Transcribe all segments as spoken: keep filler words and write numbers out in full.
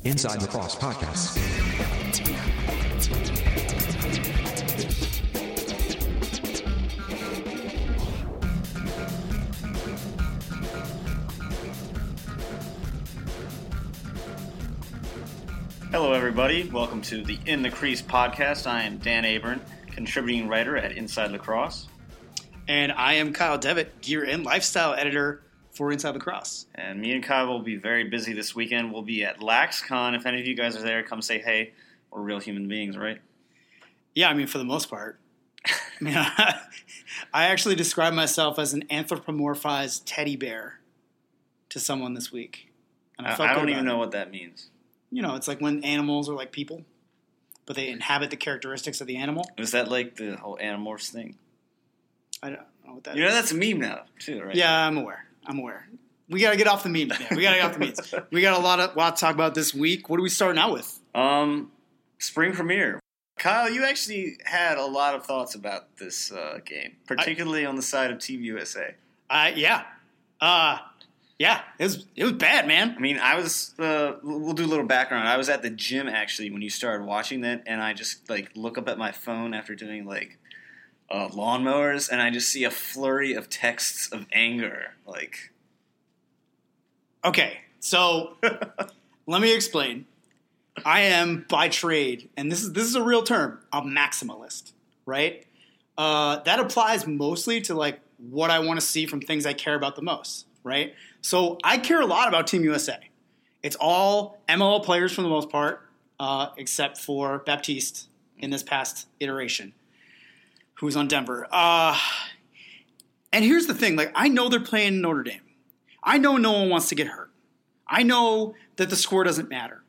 Inside Lacrosse Podcast. Hello, everybody. Welcome to the In the Crease podcast. I am Dan Abern, contributing writer at Inside Lacrosse. And I am Kyle Devitt, gear and lifestyle editor for Inside Lacrosse. And me and Kyle will be very busy this weekend. We'll be at LaxCon. If any of you guys are there, come say hey. We're real human beings, right? Yeah, I mean, for the most part. I mean, I, I actually describe myself as an anthropomorphized teddy bear to someone this week. And I, I, I don't even know it. what that means. You know, it's like when animals are like people, but they inhabit the characteristics of the animal. Is that like the whole Animorphs thing? I don't know what that you is. You know, that's a meme now, too, right? Yeah, I'm aware. I'm aware. We got to get off the memes, man. We got to get off the memes. We got a lot of lot to talk about this week. What are we starting out with? Um, spring premiere. Kyle, you actually had a lot of thoughts about this uh, game, particularly I, on the side of Team U S A. Uh, yeah. Uh, yeah, it was it was bad, man. I mean, I was, uh, we'll do a little background. I was at the gym, actually, when you started watching that, and I just, like, look up at my phone after doing, like, uh, lawnmowers, and I just see a flurry of texts of anger, like... Okay, so let me explain. I am by trade, and this is this is a real term, a maximalist, right? Uh, that applies mostly to like what I want to see from things I care about the most, right? So I care a lot about Team U S A. It's all M L L players for the most part, uh, except for Baptiste in this past iteration, who's on Denver. Uh, and here's the thing: like I know they're playing Notre Dame. I know no one wants to get hurt. I know that the score doesn't matter.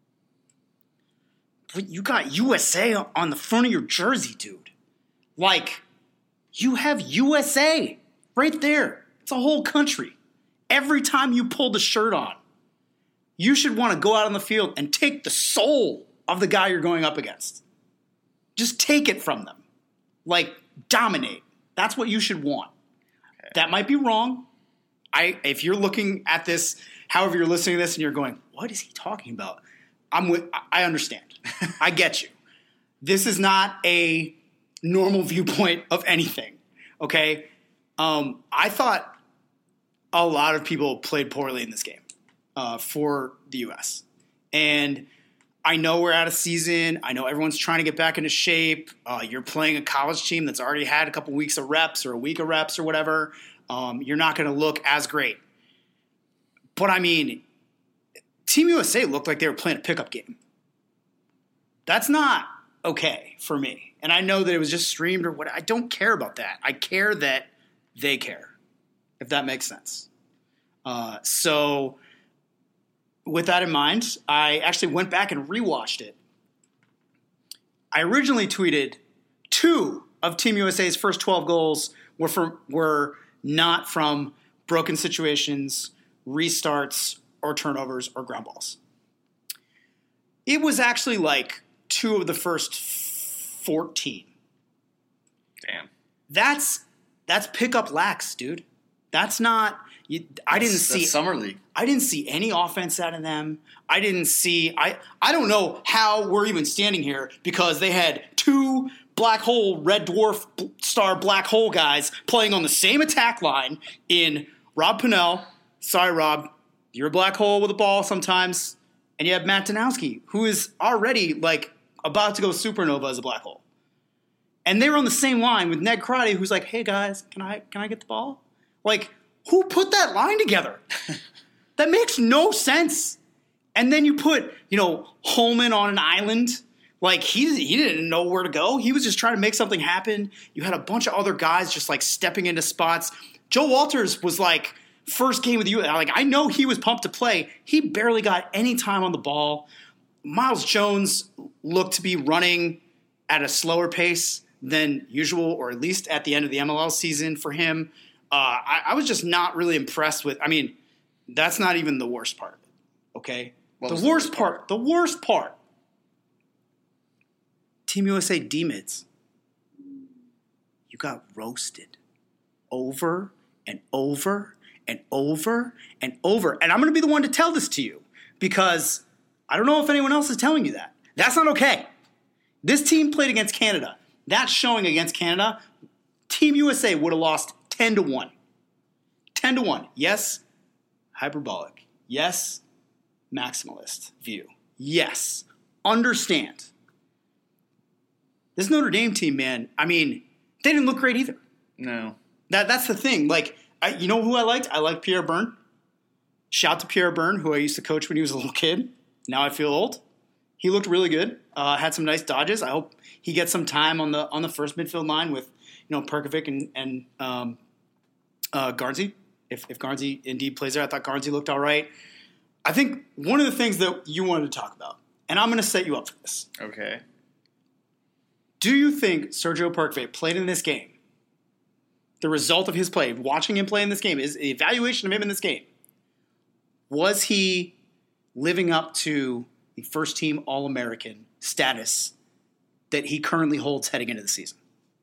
But you got U S A on the front of your jersey, dude. Like, you have U S A right there. It's a whole country. Every time you pull the shirt on, you should want to go out on the field and take the soul of the guy you're going up against. Just take it from them. Like, dominate. That's what you should want. Okay. That might be wrong. I, if you're looking at this, however you're listening to this, and you're going, "What is he talking about?" I'm with. I understand. I get you. This is not a normal viewpoint of anything. Okay, um, I thought a lot of people played poorly in this game uh, for the U S, and I know we're out of season. I know everyone's trying to get back into shape. Uh, you're playing a college team that's already had a couple weeks of reps or a week of reps or whatever. Um, you're not going to look as great. But, I mean, Team U S A looked like they were playing a pickup game. That's not okay for me. And I know that it was just streamed or what. I don't care about that. I care that they care, if that makes sense. Uh, so, with that in mind, I actually went back and rewatched it. I originally tweeted two of Team U S A's first twelve goals were from were – not from broken situations, restarts, or turnovers, or ground balls. It was actually like two of the first fourteen. Damn. That's that's pickup lax, dude. That's not. You, I didn't that's, see that's summer league. I didn't see any offense out of them. I didn't see. I I don't know how we're even standing here because they had two black hole, red dwarf star black hole guys playing on the same attack line in Rob Pannell. Sorry, Rob. You're a black hole with a ball sometimes. And you have Matt Danowski, who is already like about to go supernova as a black hole. And they were on the same line with Ned Crotty, who's like, "Hey guys, can I can I get the ball?" Like, who put that line together? That makes no sense. And then you put, you know, Holman on an island. Like, he, he didn't know where to go. He was just trying to make something happen. You had a bunch of other guys just, like, stepping into spots. Joe Walters was, like, first game with you. Like, I know he was pumped to play. He barely got any time on the ball. Miles Jones looked to be running at a slower pace than usual, or at least at the end of the M L L season for him. Uh, I, I was just not really impressed with – I mean, that's not even the worst part, okay? The worst, the worst part, part – the worst part – Team U S A D-mids, you got roasted over and over and over and over. And I'm going to be the one to tell this to you because I don't know if anyone else is telling you that. That's not okay. This team played against Canada. That showing against Canada, Team U S A would have lost ten to one. ten to one. Yes, hyperbolic. Yes, maximalist view. Yes, understand. This Notre Dame team, man, I mean, they didn't look great either. No. That That's the thing. Like, I, you know who I liked? I liked Pierre Byrne. Shout to Pierre Byrne, who I used to coach when he was a little kid. Now I feel old. He looked really good. Uh, had some nice dodges. I hope he gets some time on the on the first midfield line with, you know, Perkovic and and um, uh, Garnsey. If if Garnsey indeed plays there, I thought Garnsey looked all right. I think one of the things that you wanted to talk about, and I'm going to set you up for this. Okay. Do you think Sergio Perkovic played in this game? The result of his play, watching him play in this game, is the evaluation of him in this game. Was he living up to the first team All-American status that he currently holds heading into the season?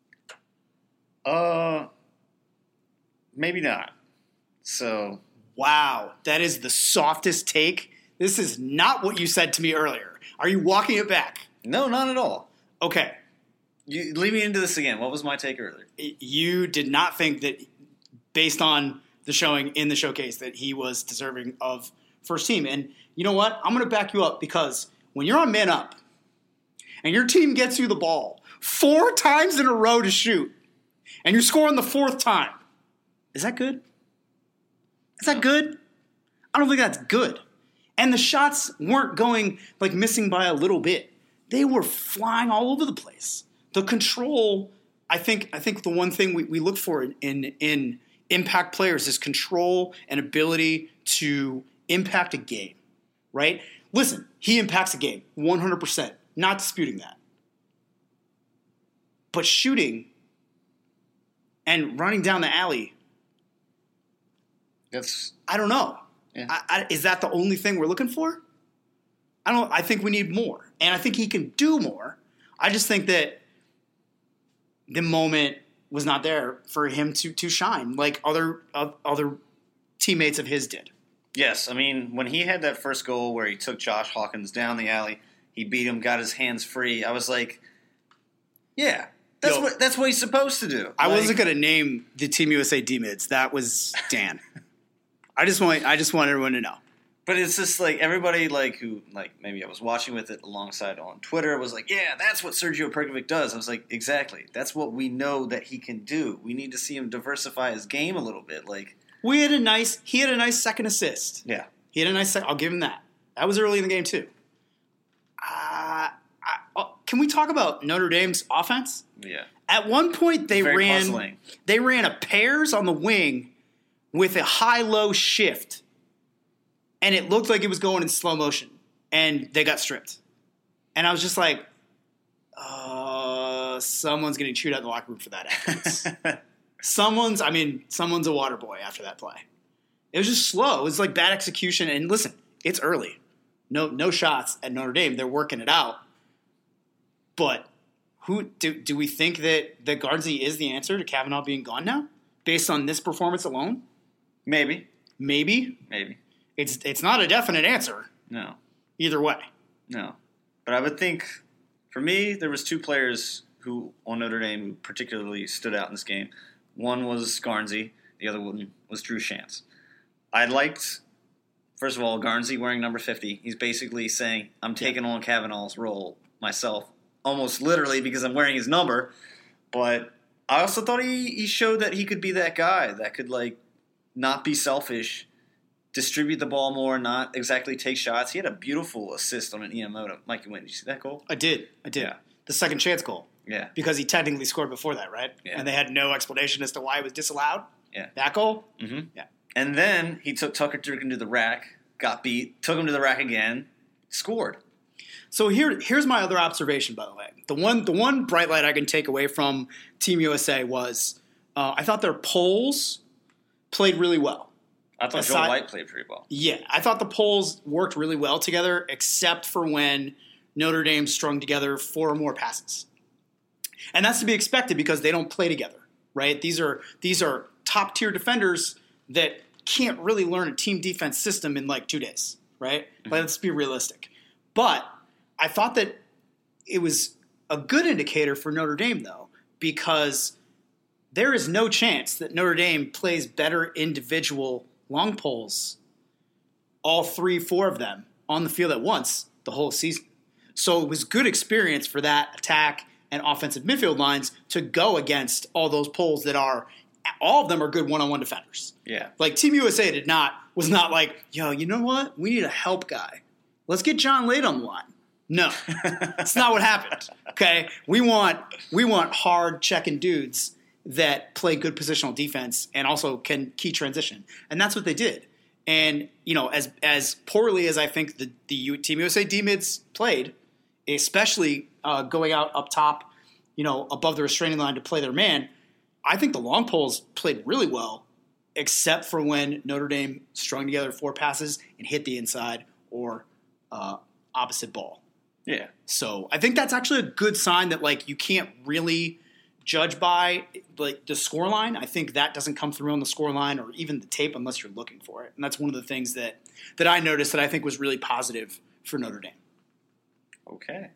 Uh, maybe not. So, wow, that is the softest take. This is not what you said to me earlier. Are you walking it back? no, not at all. Okay. You lead me into this again. What was my take earlier? You did not think that, based on the showing in the showcase, that he was deserving of first team. And you know what? I'm going to back you up, because when you're on man up and your team gets you the ball four times in a row to shoot and you're scoring the fourth time, is that good? Is that good? I don't think that's good. And the shots weren't going, like, missing by a little bit. They were flying all over the place. The control, I think I think the one thing we, we look for in, in, in impact players is control and ability to impact a game, right? Listen, he impacts a game, one hundred percent. Not disputing that. But shooting and running down the alley, That's I don't know. Yeah. I, I, is that the only thing we're looking for? I don't. I think we need more, and I think he can do more. I just think that the moment was not there for him to to shine like other uh, other teammates of his did. Yes, I mean, when he had that first goal where he took Josh Hawkins down the alley, he beat him, got his hands free. I was like, yeah, that's Yo, what that's what he's supposed to do. I Like, wasn't going to name the Team U S A D-mids. That was Dan. I just want I just want everyone to know. But it's just like everybody like who like maybe I was watching with it alongside on Twitter was like, yeah, that's what Sergio Perkovic does. I was like, exactly. That's what we know that he can do. We need to see him diversify his game a little bit. Like We had a nice he had a nice second assist. yeah. He had a nice second. I'll give him that. That was early in the game too. Uh, I, oh, can we talk about Notre Dame's offense? Yeah. At one point they Very ran puzzling. they ran a pairs on the wing with a high-low shift. And it looked like it was going in slow motion. And they got stripped. And I was just like, uh, someone's getting chewed out in the locker room for that afterwards. someone's, I mean, someone's a water boy after that play. It was just slow. It was like bad execution. And listen, it's early. No no shots at Notre Dame. They're working it out. But who do, do we think that, that Garnsey is the answer to Kavanaugh being gone now? Based on this performance alone? Maybe. Maybe. Maybe. It's it's not a definite answer No. either way. No. But I would think, for me, there was two players who on Notre Dame who particularly stood out in this game. One was Garnsey. The other one was Drew Shantz. I liked, first of all, Garnsey wearing number fifty. He's basically saying, I'm taking on Kavanaugh's role myself, almost literally because I'm wearing his number. But I also thought he, he showed that he could be that guy that could, like, not be selfish, distribute the ball more, not exactly take shots. He had a beautiful assist on an E M O to Mikey Wynn. Did you see that goal? I did. I did. Yeah. The second chance goal. Yeah. Because he technically scored before that, right? Yeah. And they had no explanation as to why it was disallowed. Yeah. That goal? Mm-hmm. Yeah. And then he took Tucker Durkin to the rack, got beat, took him to the rack again, scored. So here, here's my other observation, by the way. The one, the one bright light I can take away from Team U S A was uh, I thought their polls played really well. I thought Aside- Joel White played pretty well. Yeah, I thought the polls worked really well together, except for when Notre Dame strung together four or more passes. And that's to be expected because they don't play together, right? These are these are top-tier defenders that can't really learn a team defense system in like two days, right? Mm-hmm. Let's be realistic. But I thought that it was a good indicator for Notre Dame, though, because there is no chance that Notre Dame plays better individual long poles, all three, four of them, on the field at once the whole season. So it was good experience for that attack and offensive midfield lines to go against all those poles that are – all of them are good one-on-one defenders. Yeah. Like Team U S A did not – was not like, yo, you know what? We need a help guy. Let's get John Lade on the line. No. That's not what happened. Okay? We want we want hard checking dudes that play good positional defense and also can key transition. And that's what they did. And, you know, as as poorly as I think the, the U, Team U S A D-mids played, especially uh, going out up top, you know, above the restraining line to play their man, I think the long poles played really well, except for when Notre Dame strung together four passes and hit the inside or uh, opposite ball. Yeah. So I think that's actually a good sign that, like, you can't really judge by, like, the scoreline. I think that doesn't come through on the scoreline or even the tape unless you're looking for it. And that's one of the things that, that I noticed that I think was really positive for Notre Dame. Okay.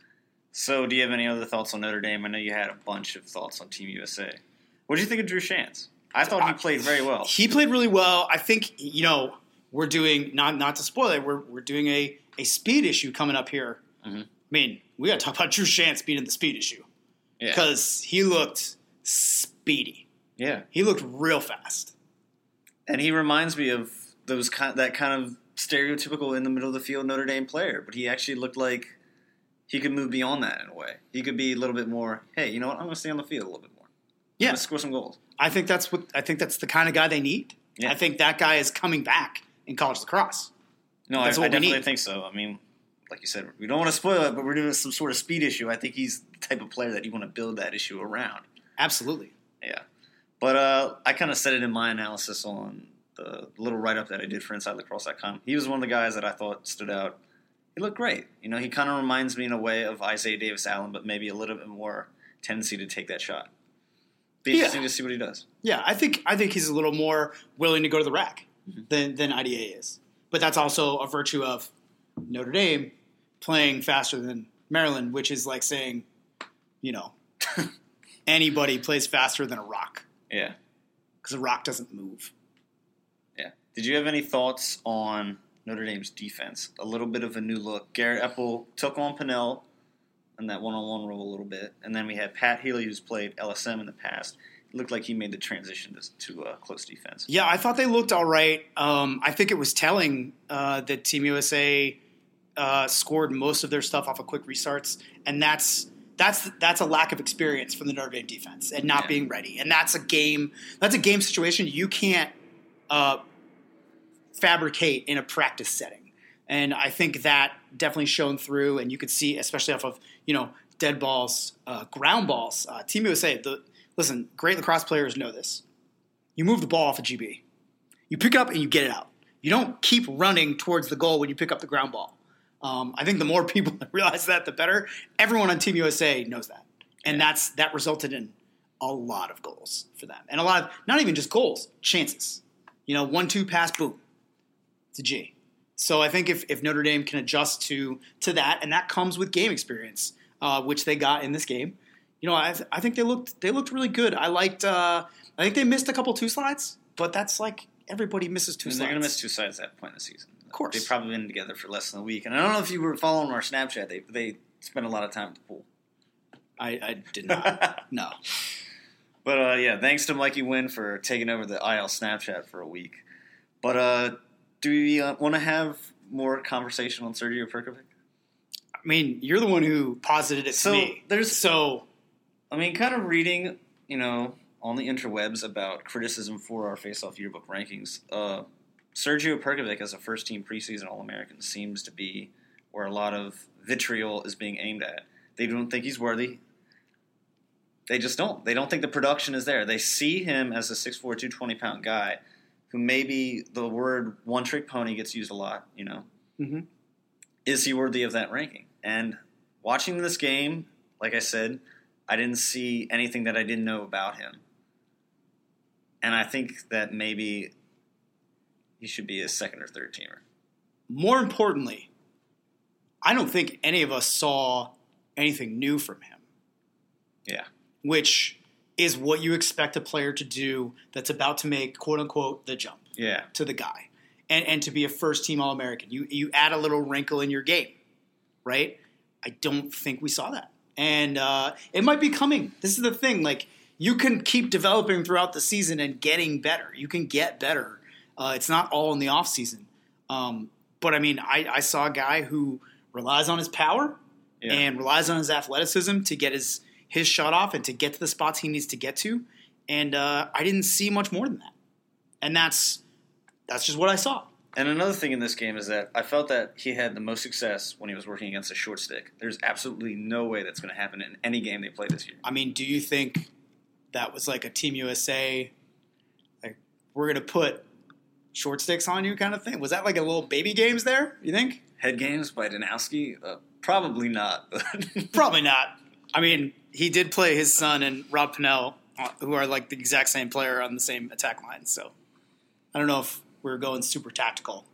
So do you have any other thoughts on Notre Dame? I know you had a bunch of thoughts on Team U S A. What did you think of Drew Shantz? I thought he played very well. He played really well. I think, you know, we're doing, not not to spoil it, we're we're doing a, a speed issue coming up here. Mm-hmm. I mean, we got to talk about Drew Shantz being in the speed issue. Yeah. Because he looked speedy. Yeah. He looked real fast. And he reminds me of those kind, that kind of stereotypical in the middle of the field Notre Dame player. But he actually looked like he could move beyond that in a way. He could be a little bit more, hey, you know what, I'm going to stay on the field a little bit more. Yeah. I'm going to score some goals. I think that's what I think that's the kind of guy they need. Yeah. I think that guy is coming back in college lacrosse. No, I, I definitely think so. I mean, like you said, we don't want to spoil it, but we're doing some sort of speed issue. I think he's the type of player that you want to build that issue around. Absolutely. Yeah. But uh, I kind of said it in my analysis on the little write-up that I did for Inside Lacrosse dot com. He was one of the guys that I thought stood out. He looked great. You know, he kind of reminds me in a way of Isaiah Davis-Allen, but maybe a little bit more tendency to take that shot. Be interesting yeah. to see what he does. Yeah, I think I think he's a little more willing to go to the rack mm-hmm. than, than I D A is. But that's also a virtue of Notre Dame playing faster than Maryland, which is like saying, you know, anybody plays faster than a rock. Yeah. Because a rock doesn't move. Yeah. Did you have any thoughts on Notre Dame's defense? A little bit of a new look. Garrett Epple took on Pinnell in that one-on-one role a little bit. And then we had Pat Healy, who's played L S M in the past. It looked like he made the transition to, to uh, close defense. Yeah, I thought they looked all right. Um, I think it was telling uh, that Team U S A uh, scored most of their stuff off of quick restarts. And that's that's that's a lack of experience from the Notre Dame defense and not yeah. being ready. And that's a game that's a game situation you can't uh, fabricate in a practice setting. And I think that definitely shone through, and you could see, especially off of, you know, dead balls, uh, ground balls. Uh, Team U S A, the, listen, great lacrosse players know this. You move the ball off a G B. You pick it up and you get it out. You don't keep running towards the goal when you pick up the ground ball. Um, I think the more people realize that, the better. Everyone on Team U S A knows that. And yeah. that's that resulted in a lot of goals for them. And a lot of, not even just goals, chances. You know, one two pass, boom. It's a G. So I think if, if Notre Dame can adjust to to that, and that comes with game experience, uh, which they got in this game, you know, I, th- I think they looked they looked really good. I liked. Uh, I think they missed a couple two slides, but that's like everybody misses two I mean, slides. They're going to miss two slides at that point in the season. Of course, they've probably been together for less than a week, and I don't know if you were following our Snapchat. They they spent a lot of time at the pool. I, I did not. No. But uh, yeah, thanks to Mikey Wynn for taking over the I L Snapchat for a week. But uh. Do we uh, want to have more conversation on Sergio Perkovic? I mean, you're the one who posited it so to me. There's, so, I mean, kind of reading, you know, on the interwebs about criticism for our face-off yearbook rankings. Uh, Sergio Perkovic as a first-team preseason All-American seems to be where a lot of vitriol is being aimed at. They don't think he's worthy. They just don't. They don't think the production is there. They see him as a six foot four, two hundred twenty pound guy who maybe the word one-trick pony gets used a lot, you know. Mm-hmm. Is he worthy of that ranking? And watching this game, like I said, I didn't see anything that I didn't know about him. And I think that maybe he should be a second or third teamer. More importantly, I don't think any of us saw anything new from him. Yeah. Which is what you expect a player to do that's about to make, quote unquote, the jump Yeah. to the guy. And and to be a first team All American. You you add a little wrinkle in your game, right? I don't think we saw that. And uh, it might be coming. This is the thing. Like, you can keep developing throughout the season and getting better. You can get better. Uh, it's not all in the offseason. Um, but, I mean, I, I saw a guy who relies on his power yeah. and relies on his athleticism to get his, his shot off and to get to the spots he needs to get to. And uh, I didn't see much more than that. And that's that's just what I saw. And another thing in this game is that I felt that he had the most success when he was working against a short stick. There's absolutely no way that's going to happen in any game they play this year. I mean, do you think that was like a Team U S A, like, we're going to put short sticks on you kind of thing? Was that like a little baby games there, you think? Head games by Danowski? Uh, probably not. Probably not. I mean, he did play his son and Rob Pennell, who are like the exact same player on the same attack line. So I don't know if we're going super tactical.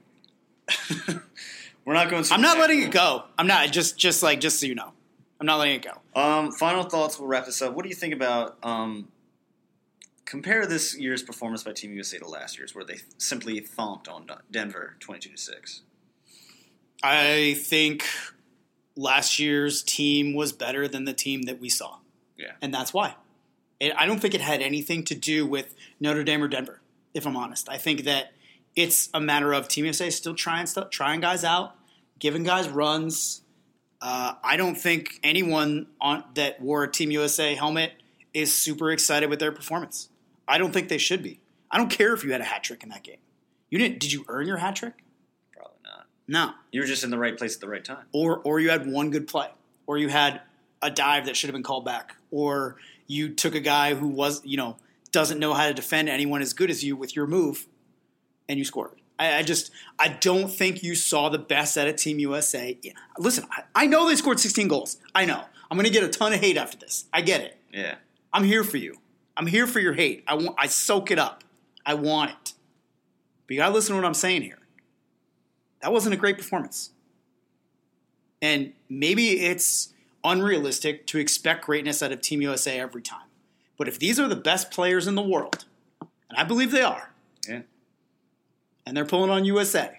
We're not going super I'm not tactical. letting it go. I'm not. Just just like, just so you know. I'm not letting it go. Um, final thoughts. We'll wrap this up. What do you think about um, compare this year's performance by Team U S A to last year's, where they simply thumped on Denver twenty-two to six? I think last year's team was better than the team that we saw. Yeah. And that's why. It, I don't think it had anything to do with Notre Dame or Denver, if I'm honest. I think that it's a matter of Team U S A still trying stuff, trying guys out, giving guys runs. Uh, I don't think anyone on that wore a Team U S A helmet is super excited with their performance. I don't think they should be. I don't care if you had a hat trick in that game. You didn't? Did you earn your hat trick? Probably not. No. You were just in the right place at the right time. Or or you had one good play, or you had a dive that should have been called back, or you took a guy who was you know doesn't know how to defend anyone as good as you with your move, and you scored. I, I just I don't think you saw the best out of Team U S A. Listen, I, I know they scored sixteen goals. I know I'm going to get a ton of hate after this. I get it. Yeah. I'm here for you. I'm here for your hate. I want. I soak it up. I want it. But you got to listen to what I'm saying here. That wasn't a great performance. And maybe it's unrealistic to expect greatness out of Team U S A every time. But if these are the best players in the world, and I believe they are, yeah, and they're pulling on U S A,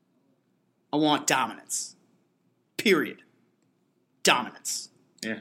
I want dominance. Period. Dominance. Yeah.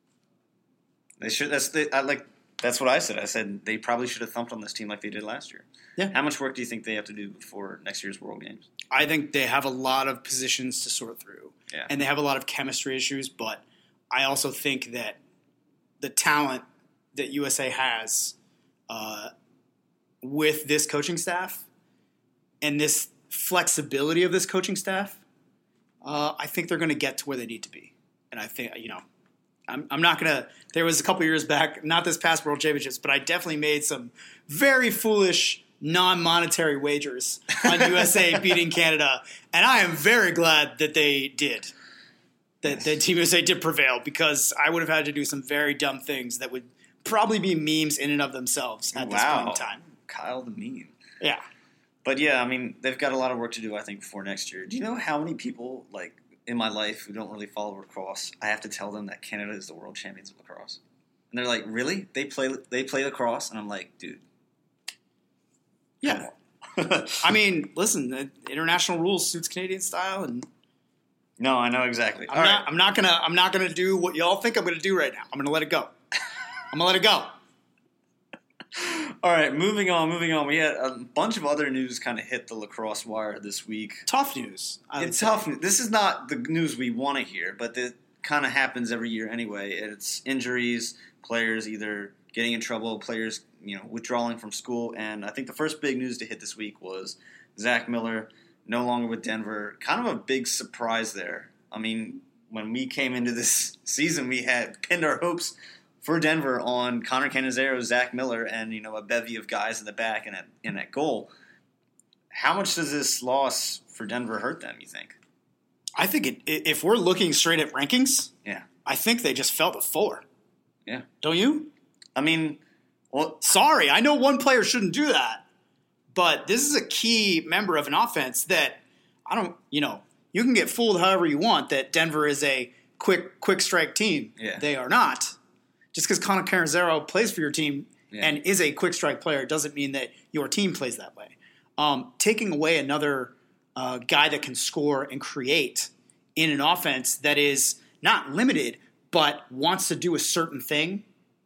They should. That's the. I like. That's what I said. I said they probably should have thumped on this team like they did last year. Yeah. How much work do you think they have to do before next year's World Games? I think they have a lot of positions to sort through. Yeah. And they have a lot of chemistry issues, but I also think that the talent that U S A has uh, with this coaching staff and this flexibility of this coaching staff, uh, I think they're going to get to where they need to be. And I think, you know, I'm, I'm not going to – there was a couple years back, not this past World Championships, but I definitely made some very foolish non-monetary wagers on U S A beating Canada, and I am very glad that they did. That, that Team U S A did prevail, because I would have had to do some very dumb things that would probably be memes in and of themselves at this wow. point in time. Kyle the meme. Yeah. But yeah, I mean, they've got a lot of work to do, I think, before next year. Do you know how many people, like, in my life who don't really follow lacrosse, I have to tell them that Canada is the world champions of lacrosse? And they're like, really? They play they play lacrosse? And I'm like, dude. Yeah. I mean, listen, the international rules suits Canadian style, and no, I know exactly. I'm All not right. I'm not gonna I'm not gonna do what y'all think I'm gonna do right now. I'm gonna let it go. I'm gonna let it go. All right, moving on, moving on. We had a bunch of other news kind of hit the lacrosse wire this week. Tough news. I would It's say. tough. This is not the news we want to hear, but it kind of happens every year anyway. It's injuries, players either getting in trouble, players you know withdrawing from school, and I think the first big news to hit this week was Zach Miller no longer with Denver. Kind of a big surprise there. I mean, when we came into this season, we had pinned our hopes for Denver on Connor Cannizzaro, Zach Miller, and you know a bevy of guys in the back and at, and at goal. How much does this loss for Denver hurt them, you think? I think it, if we're looking straight at rankings, Yeah. I think they just fell to four. Yeah. Don't you? I mean, well, Sorry, I know one player shouldn't do that, but this is a key member of an offense that I don't, you know, You can get fooled however you want that Denver is a quick quick strike team. Yeah. They are not. Just because Connor Cannizzaro plays for your team Yeah. and is a quick strike player doesn't mean that your team plays that way. Um, taking away another uh, guy that can score and create in an offense that is not limited but wants to do a certain thing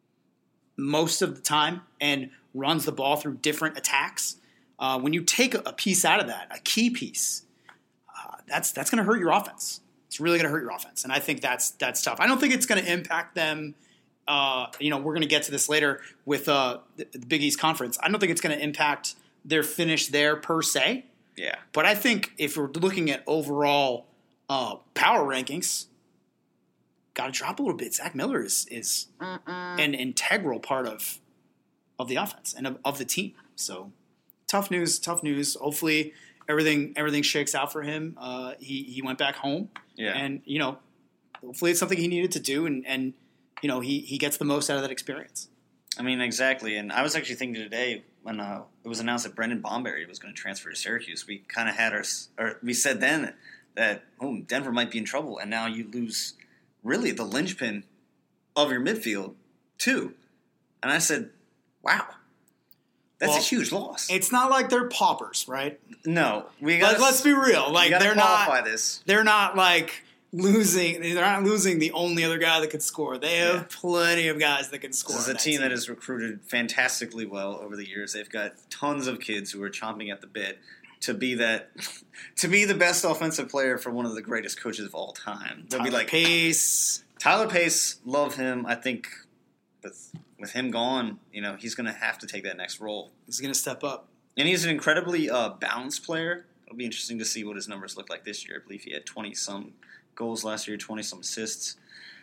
most of the time and runs the ball through different attacks. Uh, when you take a piece out of that, a key piece, uh, that's that's going to hurt your offense. It's really going to hurt your offense, and I think that's that's tough. I don't think it's going to impact them. Uh, you know, we're going to get to this later with uh, the, the Big East Conference. I don't think it's going to impact their finish there per se. Yeah. But I think if we're looking at overall uh, power rankings, got to drop a little bit. Zach Miller is is an integral part of of the offense and of, of the team. So tough news, tough news. Hopefully everything everything shakes out for him. Uh, he he went back home, Yeah. and you know, hopefully it's something he needed to do, and and you know he he gets the most out of that experience. I mean, exactly. And I was actually thinking today when uh, it was announced that Brendan Bomberry was going to transfer to Syracuse, we kind of had our, or we said then that, that oh, Denver might be in trouble, and now you lose really the linchpin of your midfield too. And I said, wow, that's Well, a huge loss. It's not like they're paupers, right? No, we got. Like, let's be real. Like they're they're qualify not. this. They're not like losing. They're not losing the only other guy that could score. They have Yeah. plenty of guys that can score. This is on a team that team. has recruited fantastically well over the years. They've got tons of kids who are chomping at the bit to be that, to be the best offensive player for one of the greatest coaches of all time. They'll Tyler be like Pace. Tyler Pace. Love him. I think with with him gone, you know, he's going to have to take that next role. He's going to step up. And he's an incredibly uh, balanced player. It'll be interesting to see what his numbers look like this year. I believe he had twenty some goals last year, twenty some assists.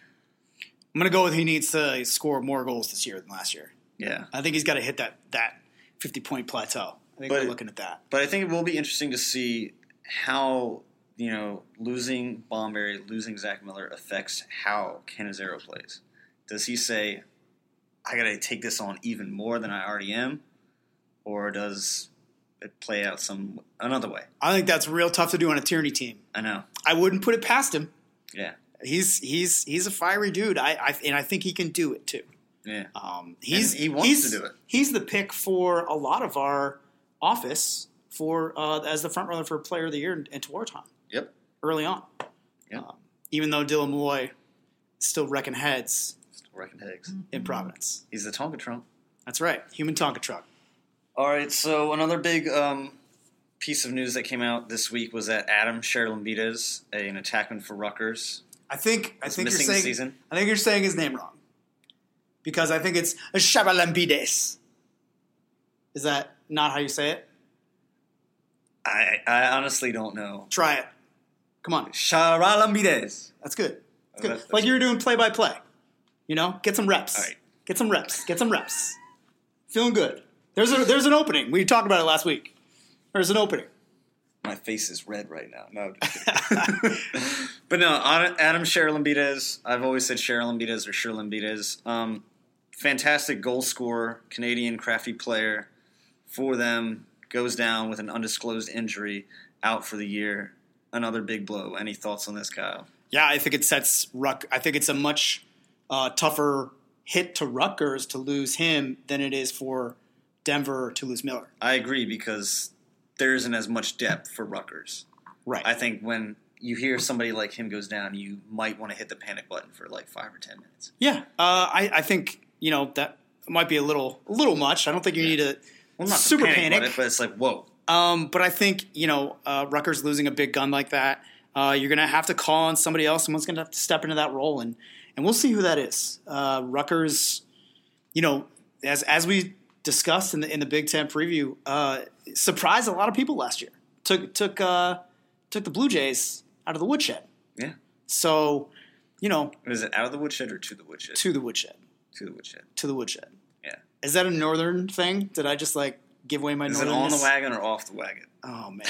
I'm going to go with he needs to score more goals this year than last year. Yeah. I think he's got to hit that that fifty point plateau. I think But- we're looking at that. But I think it will be interesting to see how, you know, losing Bomberry, losing Zach Miller affects how Cannizzaro plays. Does he say, I got to take this on even more than I already am? Or does it play out some another way? I think that's real tough to do on a Tierney team. I know. I wouldn't put it past him. Yeah. He's he's he's a fiery dude. I, I and I think he can do it too. Yeah. Um, he's And he wants he's, to do it. He's the pick for a lot of our office for uh, as the front runner for Player of the Year in, in Tewaaraton Yep. early on. Yep. Um, even though Dylan Malloy is still wrecking heads Still wrecking eggs. in Providence. He's the Tonka Trump. That's right, human Tonka truck. All right, so another big um, piece of news that came out this week was that Adam Sherlambides, an attackman for Rutgers, I think I is think you're missing saying the season. I think you're saying his name wrong because I think it's Shabalambides. Is that not how you say it? I, I honestly don't know. Try it. Come on. Sherlambides. That's good. That's good. That's- Like you were doing play by play. You know, get some reps. All right. Get some reps. Get some reps. Feeling good. There's a there's an opening. We talked about it last week. There's an opening. My face is red right now. No, just kidding. But no, Adam Sherlambides. I've always said Sherlambides or Sherlambides. Um, fantastic goal scorer, Canadian crafty player for them. Goes down with an undisclosed injury, out for the year. Another big blow. Any thoughts on this, Kyle? Yeah, I think it sets Ruck. I think it's a much uh, tougher hit to Rutgers to lose him than it is for Denver to lose Miller. I agree because there isn't as much depth for Rutgers. Right. I think when you hear somebody like him goes down, you might want to hit the panic button for like five or ten minutes. yeah. Uh, I, I think you know that might be a little a little much. I don't think you need to Well, not super the panic, panic. button, but it's like whoa. Um, but I think, you know, uh, Rutgers losing a big gun like that, uh, you're going to have to call on somebody else. Someone's going to have to step into that role, and and we'll see who that is. Uh, Rutgers, you know, as as we discussed in the in the Big Ten preview, uh, surprised a lot of people last year. Took took uh, took the Blue Jays out of the woodshed. Yeah. So, you know, Is it out of the woodshed or to the woodshed? to the woodshed, To the woodshed. to the woodshed. Yeah. Is that a northern thing? Did I just like give away my Is it on the northernness? wagon or off the wagon? Oh man.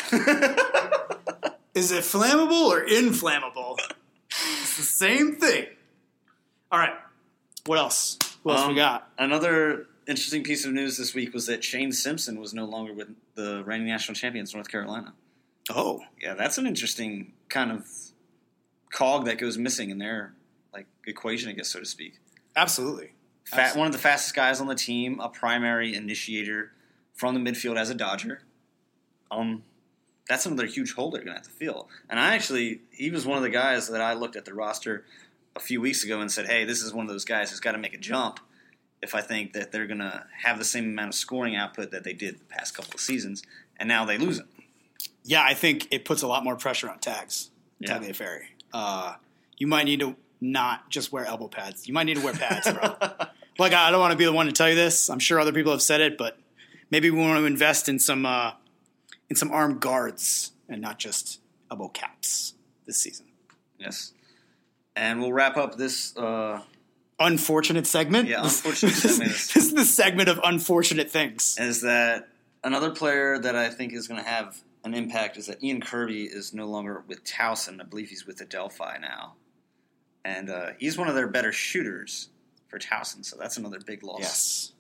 Is it flammable or inflammable? It's the same thing. All right. What else? What else we Um, got? Another interesting piece of news this week was that Shane Simpson was no longer with the reigning national champions, North Carolina. Oh. Yeah, that's an interesting kind of cog that goes missing in their like equation, I guess, so to speak. Absolutely. Fat, Absolutely. One of the fastest guys on the team, a primary initiator from the midfield as a Dodger. Um, that's another huge hole they're going to have to fill. And I actually, he was one of the guys that I looked at the roster a few weeks ago and said, hey, this is one of those guys who's got to make a jump if I think that they're going to have the same amount of scoring output that they did the past couple of seasons, and now they lose him. Yeah, I think it puts a lot more pressure on Tags, Yeah. Tagliaferri. Uh, you might need to not just wear elbow pads. You might need to wear pads, bro. Like, I don't want to be the one to tell you this. I'm sure other people have said it, but maybe we want to invest in some uh, in some armed guards and not just elbow caps this season. Yes. And we'll wrap up this uh, unfortunate segment. Yeah, unfortunate segment. This is the segment of unfortunate things. Is that another player that I think is going to have an impact is that Ian Kirby is no longer with Towson. I believe he's with Adelphi now. And uh, he's one of their better shooters for Towson, so that's another big loss. Yes.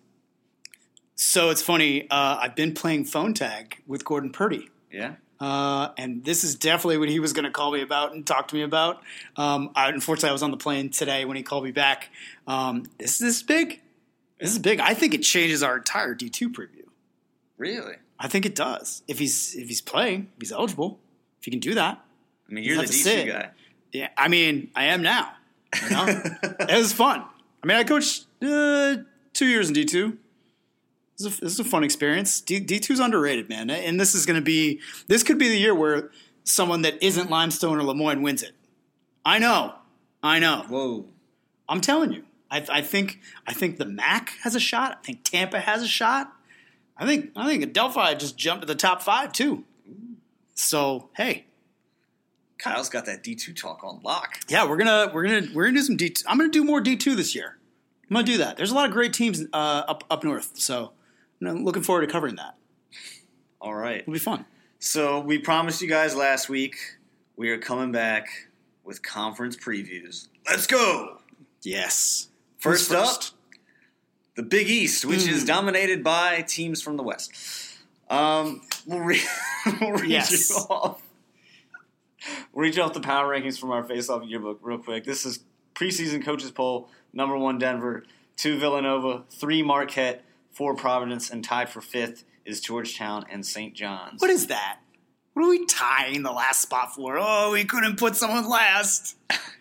So it's funny, uh, I've been playing phone tag with Gordon Purdy. Yeah? Uh, and this is definitely what he was going to call me about and talk to me about. Um, I, unfortunately, I was on the plane today when he called me back. Um, this, this is big. This is big. I think it changes our entire D two preview. Really? I think it does. If he's if he's playing, if he's eligible, if he can do that. I mean, you're He'll the have D to two sit. guy. Yeah, I mean, I am now. You know? It was fun. I mean, I coached uh, two years in D two. This is a, this is a fun experience. D, D2's underrated, man. And this is going to be – this could be the year where someone that isn't Limestone or Lemoyne wins it. I know. I know. Whoa. I'm telling you. I, I think I think the M A C has a shot. I think Tampa has a shot. I think I think Adelphi just jumped to the top five, too. So, hey. Kyle's got that D two talk on lock. Yeah, we're gonna we're gonna we're gonna do some D two. I'm gonna do more D two this year. I'm gonna do that. There's a lot of great teams uh, up up north, so I'm looking forward to covering that. All right, It'll be fun. So we promised you guys last week we are coming back with conference previews. Let's go. Yes. First, Who's up, the Big East, which is dominated by teams from the West. Um, we'll read, we'll read Yes. you off. We'll read you off the power rankings from our face-off yearbook real quick. This is preseason coaches poll. Number one, Denver. Two, Villanova. Three, Marquette. Four, Providence. And tied for fifth is Georgetown and Saint John's. What is that? What are we tying the last spot for? Oh, we couldn't put someone last.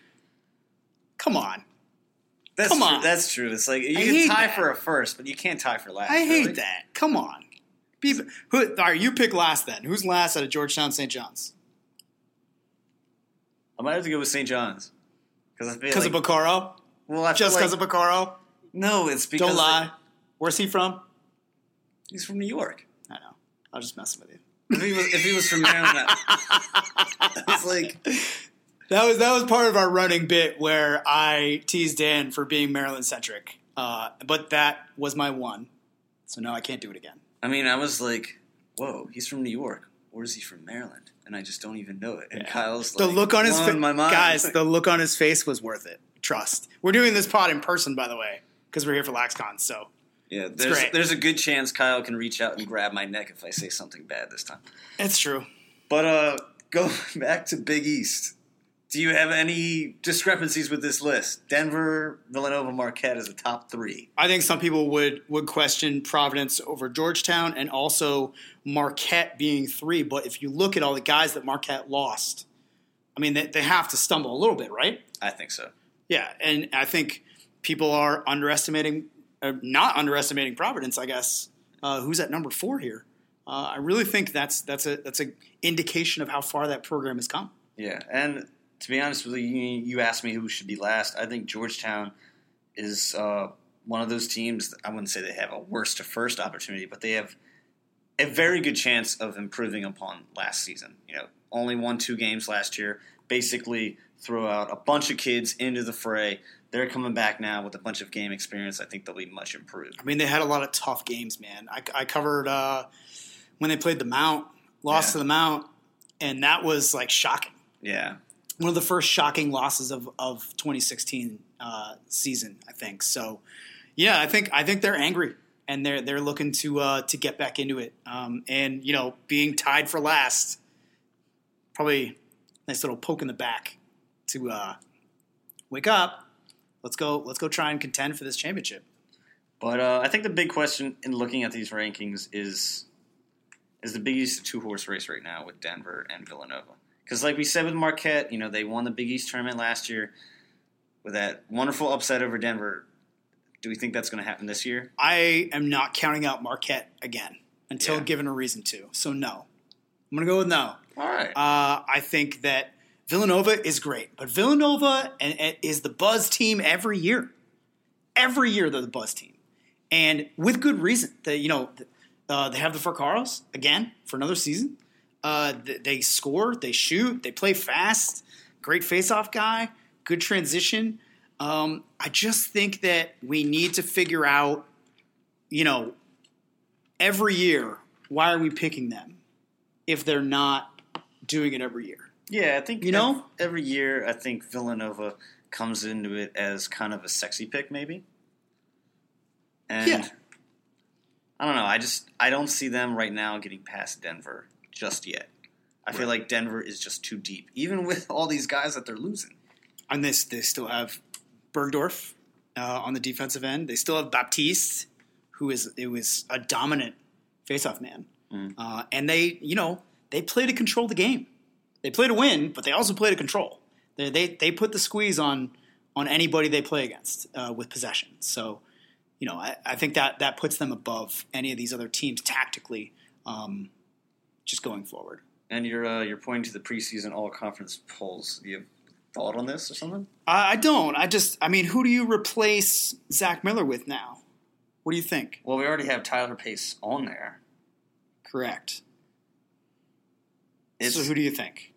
Come on. That's Come true. on. That's true. It's like you I can hate tie that. for a first, but you can't tie for last. I hate really. that. Come on. Be, who, all right, you pick last then. Who's last out of Georgetown, Saint John's? I might have to go with Saint John's because I feel Because like, of Bacaro? well, I feel Just like, because of Bacaro? no, it's because Don't lie. Where's he from? he's from New York. I know. I was just messing with you. If he was, if he was from Maryland, I- it's like That was that was part of our running bit where I teased Dan for being Maryland centric, uh, but that was my one, so now I can't do it again. I mean, I was like, "Whoa, he's from New York, or is he from Maryland?" And I just don't even know it. And Yeah. Kyle's The like, look on his blowing face, my mind. guys. The look on his face was worth it. Trust. We're doing this pod in person, by the way, because we're here for LaxCon. So yeah, there's great. there's a good chance Kyle can reach out and grab my neck if I say something bad this time. it's true. But uh, going back to Big East, do you have any discrepancies with this list? Denver, Villanova, Marquette is the top three. I think some people would would question Providence over Georgetown, and also Marquette being three. But if you look at all the guys that Marquette lost, I mean, they, they have to stumble a little bit, right? I think so. Yeah, and I think people are underestimating, uh, not underestimating Providence. I guess uh, who's at number four here. Uh, I really think that's that's a that's a indication of how far that program has come. Yeah, and to be honest with you, you, you asked me who should be last. I think Georgetown is uh, one of those teams. That I wouldn't say they have a worst to first opportunity, but they have a very good chance of improving upon last season. You know, only won two games last year. Basically, throw out a bunch of kids into the fray. They're coming back now with a bunch of game experience. I think they'll be much improved. I mean, they had a lot of tough games, man. I, I covered uh, when they played the Mount, lost Yeah. to the Mount, and that was like shocking. Yeah. One of the first shocking losses of of twenty sixteen uh, season, I think. So, yeah, I think I think they're angry and they're they're looking to uh, to get back into it. Um, and you know, being tied for last Probably a nice little poke in the back to uh, wake up. Let's go. Let's go try and contend for this championship. But uh, I think the big question in looking at these rankings is is the Big East a two-horse race right now with Denver and Villanova. Because like we said with Marquette, you know, they won the Big East tournament last year with that wonderful upset over Denver. Do we think that's going to happen this year? I am not counting out Marquette again until Yeah. given a reason to. So no. I'm going to go with no. All right. Uh, I think that Villanova is great. But Villanova and, and is the buzz team every year. Every year they're the buzz team. And with good reason. They, you know, uh, they have the Furcaros, again, for another season. Uh, they, they score, they shoot, they play fast. Great face-off guy, good transition. Um, I just think that we need to figure out, you know, every year, why are we picking them if they're not doing it every year? Yeah, I think You know? ev- every year I think Villanova comes into it as kind of a sexy pick, maybe. And Yeah. I don't know. I just I don't see them right now getting past Denver just yet. I feel Right. like Denver is just too deep, even with all these guys that they're losing. On this, they still have Bergdorf uh, on the defensive end. They still have Baptiste, who is it was a dominant faceoff man. Mm. Uh, and they, you know, they play to control the game. They play to win, but they also play to control. They they, they put the squeeze on on anybody they play against uh, with possession. So, you know, I, I think that that puts them above any of these other teams tactically, um, just going forward. And you're uh, you're pointing to the preseason all conference polls. Do you have thought on this or something? I, I don't. I just, I mean, who do you replace Zach Miller with now? What do you think? Well, we already have Tyler Pace on there. Correct. It's, So who do you think?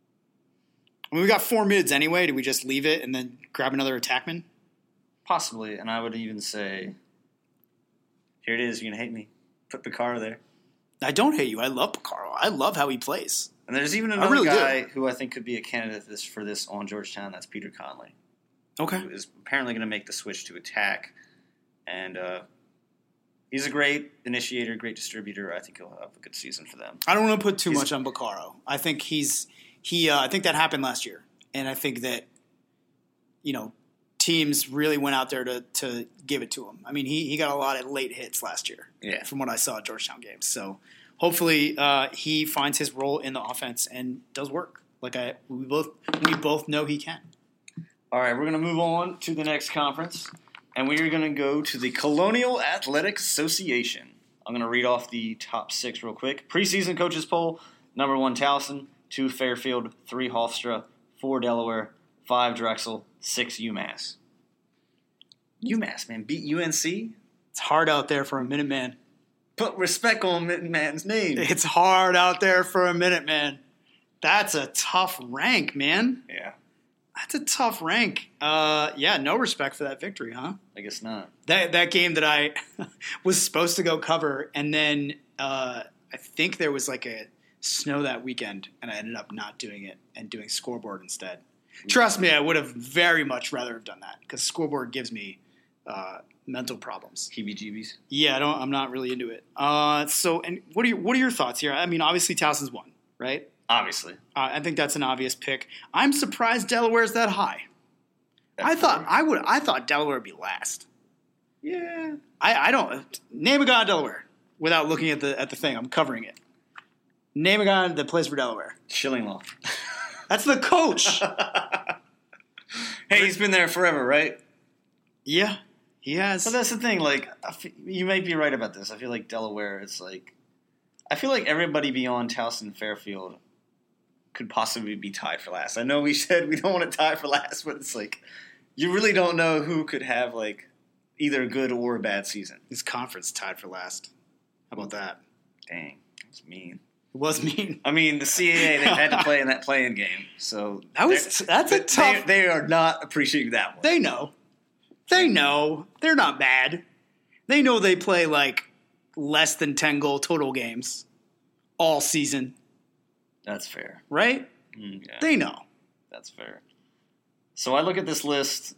I mean, we got four mids anyway. Do we just leave it and then grab another attackman? possibly, and I would even say, here it is. You're gonna hate me. Put Picaro there. I don't hate you. I love Picaro. I love how he plays. And there's even I another really guy who I think could be a candidate this, for this on Georgetown. That's Peter Conley, Okay. who is apparently going to make the switch to attack. And uh, he's a great initiator, great distributor. I think he'll have a good season for them. I don't want to put too He's- much on Picaro. I think he's he. Uh, I think that happened last year, and I think that you know teams really went out there to to give it to him. I mean, he he got a lot of late hits last year. Yeah. From what I saw at Georgetown games. So hopefully uh, he finds his role in the offense and does work. Like I, we both we both know he can. All right, we're going to move on to the next conference, and we are going to go to the Colonial Athletic Association. I'm going to read off the top six real quick. Preseason coaches poll: number one Towson, two Fairfield, three Hofstra, four Delaware, five Drexel, six UMass. UMass, man, beat U N C. It's hard out there for a Minuteman. Put respect on Minuteman's name. It's hard out there for a Minuteman. That's a tough rank, man. Yeah, That's a tough rank. Uh, yeah, no respect for that victory, huh? I guess not. That that game that I was supposed to go cover, and then uh, I think there was like a snow that weekend, and I ended up not doing it and doing scoreboard instead. Trust me, I would have very much rather have done that because scoreboard gives me uh, mental problems. Heebie-jeebies. Yeah, I don't. I'm not really into it. Uh, so, and what are your what are your thoughts here? I mean, obviously Towson's won, right? Obviously. Uh, I think that's an obvious pick. I'm surprised Delaware's that high. I thought I would. I thought Delaware would be last. Yeah. I, I don't name a guy in Delaware without looking at the at the thing. I'm covering it. Name a guy that plays for Delaware. Shillinglaw. That's the coach. Hey, he's been there forever, right? Yeah, he has. But that's the thing. Like, I fe- you might be right about this. I feel like Delaware is like, I feel like everybody beyond Towson and Fairfield could possibly be tied for last. I know we said we don't want to tie for last, but it's like you really don't know who could have like either a good or a bad season. This conference tied for last. How about that? Dang, that's mean. It was mean. I mean, the C A A they had to play in that play-in game, so That was they're- that's a they- tough. They, they are not appreciating that one. They know. They know. They're not bad. They know they play like less than ten goal total games all season, That's fair. right? Mm, yeah. They know. That's fair. So I look at this list.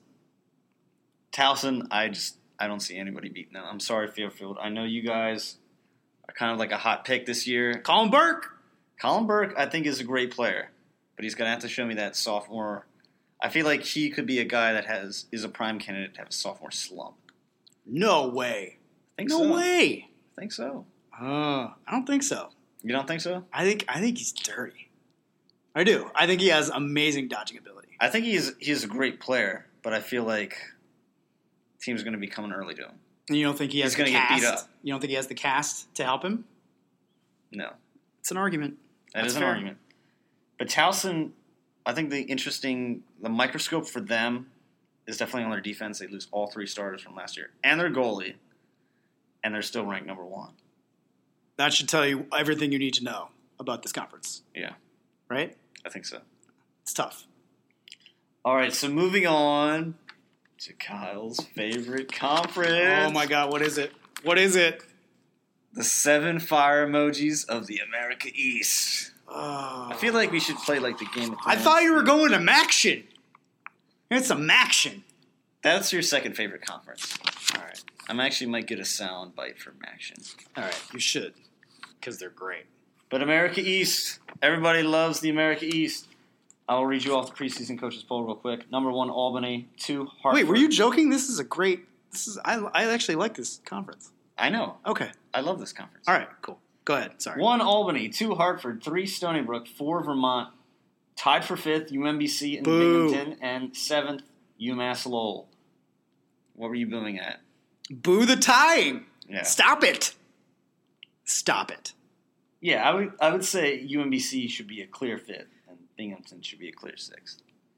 Towson, I just I don't see anybody beating them. I'm sorry, Fairfield. I know you guys are kind of like a hot pick this year. Colin Burke. Colin Burke, I think, is a great player. but he's going to have to show me that sophomore. I feel like he could be a guy that has is a prime candidate to have a sophomore slump. No way. I think no so. way. I think so. Uh, I don't think so. You don't think so? I think I think he's dirty. I do. I think he has amazing dodging ability. I think he's he's a great player, but I feel like the team's going to be coming early to him. And you don't think he has He's the gonna get cast? beat up. You don't think he has the cast to help him? No. It's an argument. That That's is an fair. argument. But Towson, I think the interesting, the microscope for them is definitely on their defense. They lose all three starters from last year and their goalie, and they're still ranked number one. That should tell you everything you need to know about this conference, Yeah, right? I think so. It's tough. All right, so moving on to Kyle's favorite conference. Oh my God, what is it? What is it? The seven fire emojis of the America East. Oh. I feel like we should play like the Game of I Thrones. thought you were going to Maction. It's a Maction. That's your second favorite conference. All right. I actually might get a sound bite from Action. All right, you should, because they're great. But America East, everybody loves the America East. I will read you off the preseason coaches poll real quick. Number one, Albany. Two, Hartford. Wait, were you joking? This is a great. This is I. I actually like this conference. I know. Okay. I love this conference. All right. Cool. Go ahead. Sorry. One, Albany. Two, Hartford. Three, Stony Brook. Four, Vermont. Tied for fifth, U M B C and Boo. Binghamton. And seventh, UMass Lowell. What were you booing at? Boo the tying. Yeah. Stop it. Stop it. Yeah, I would I would say U M B C should be a clear fifth, and Binghamton should be a clear sixth.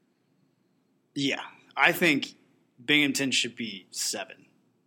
Yeah, I think Binghamton should be seven.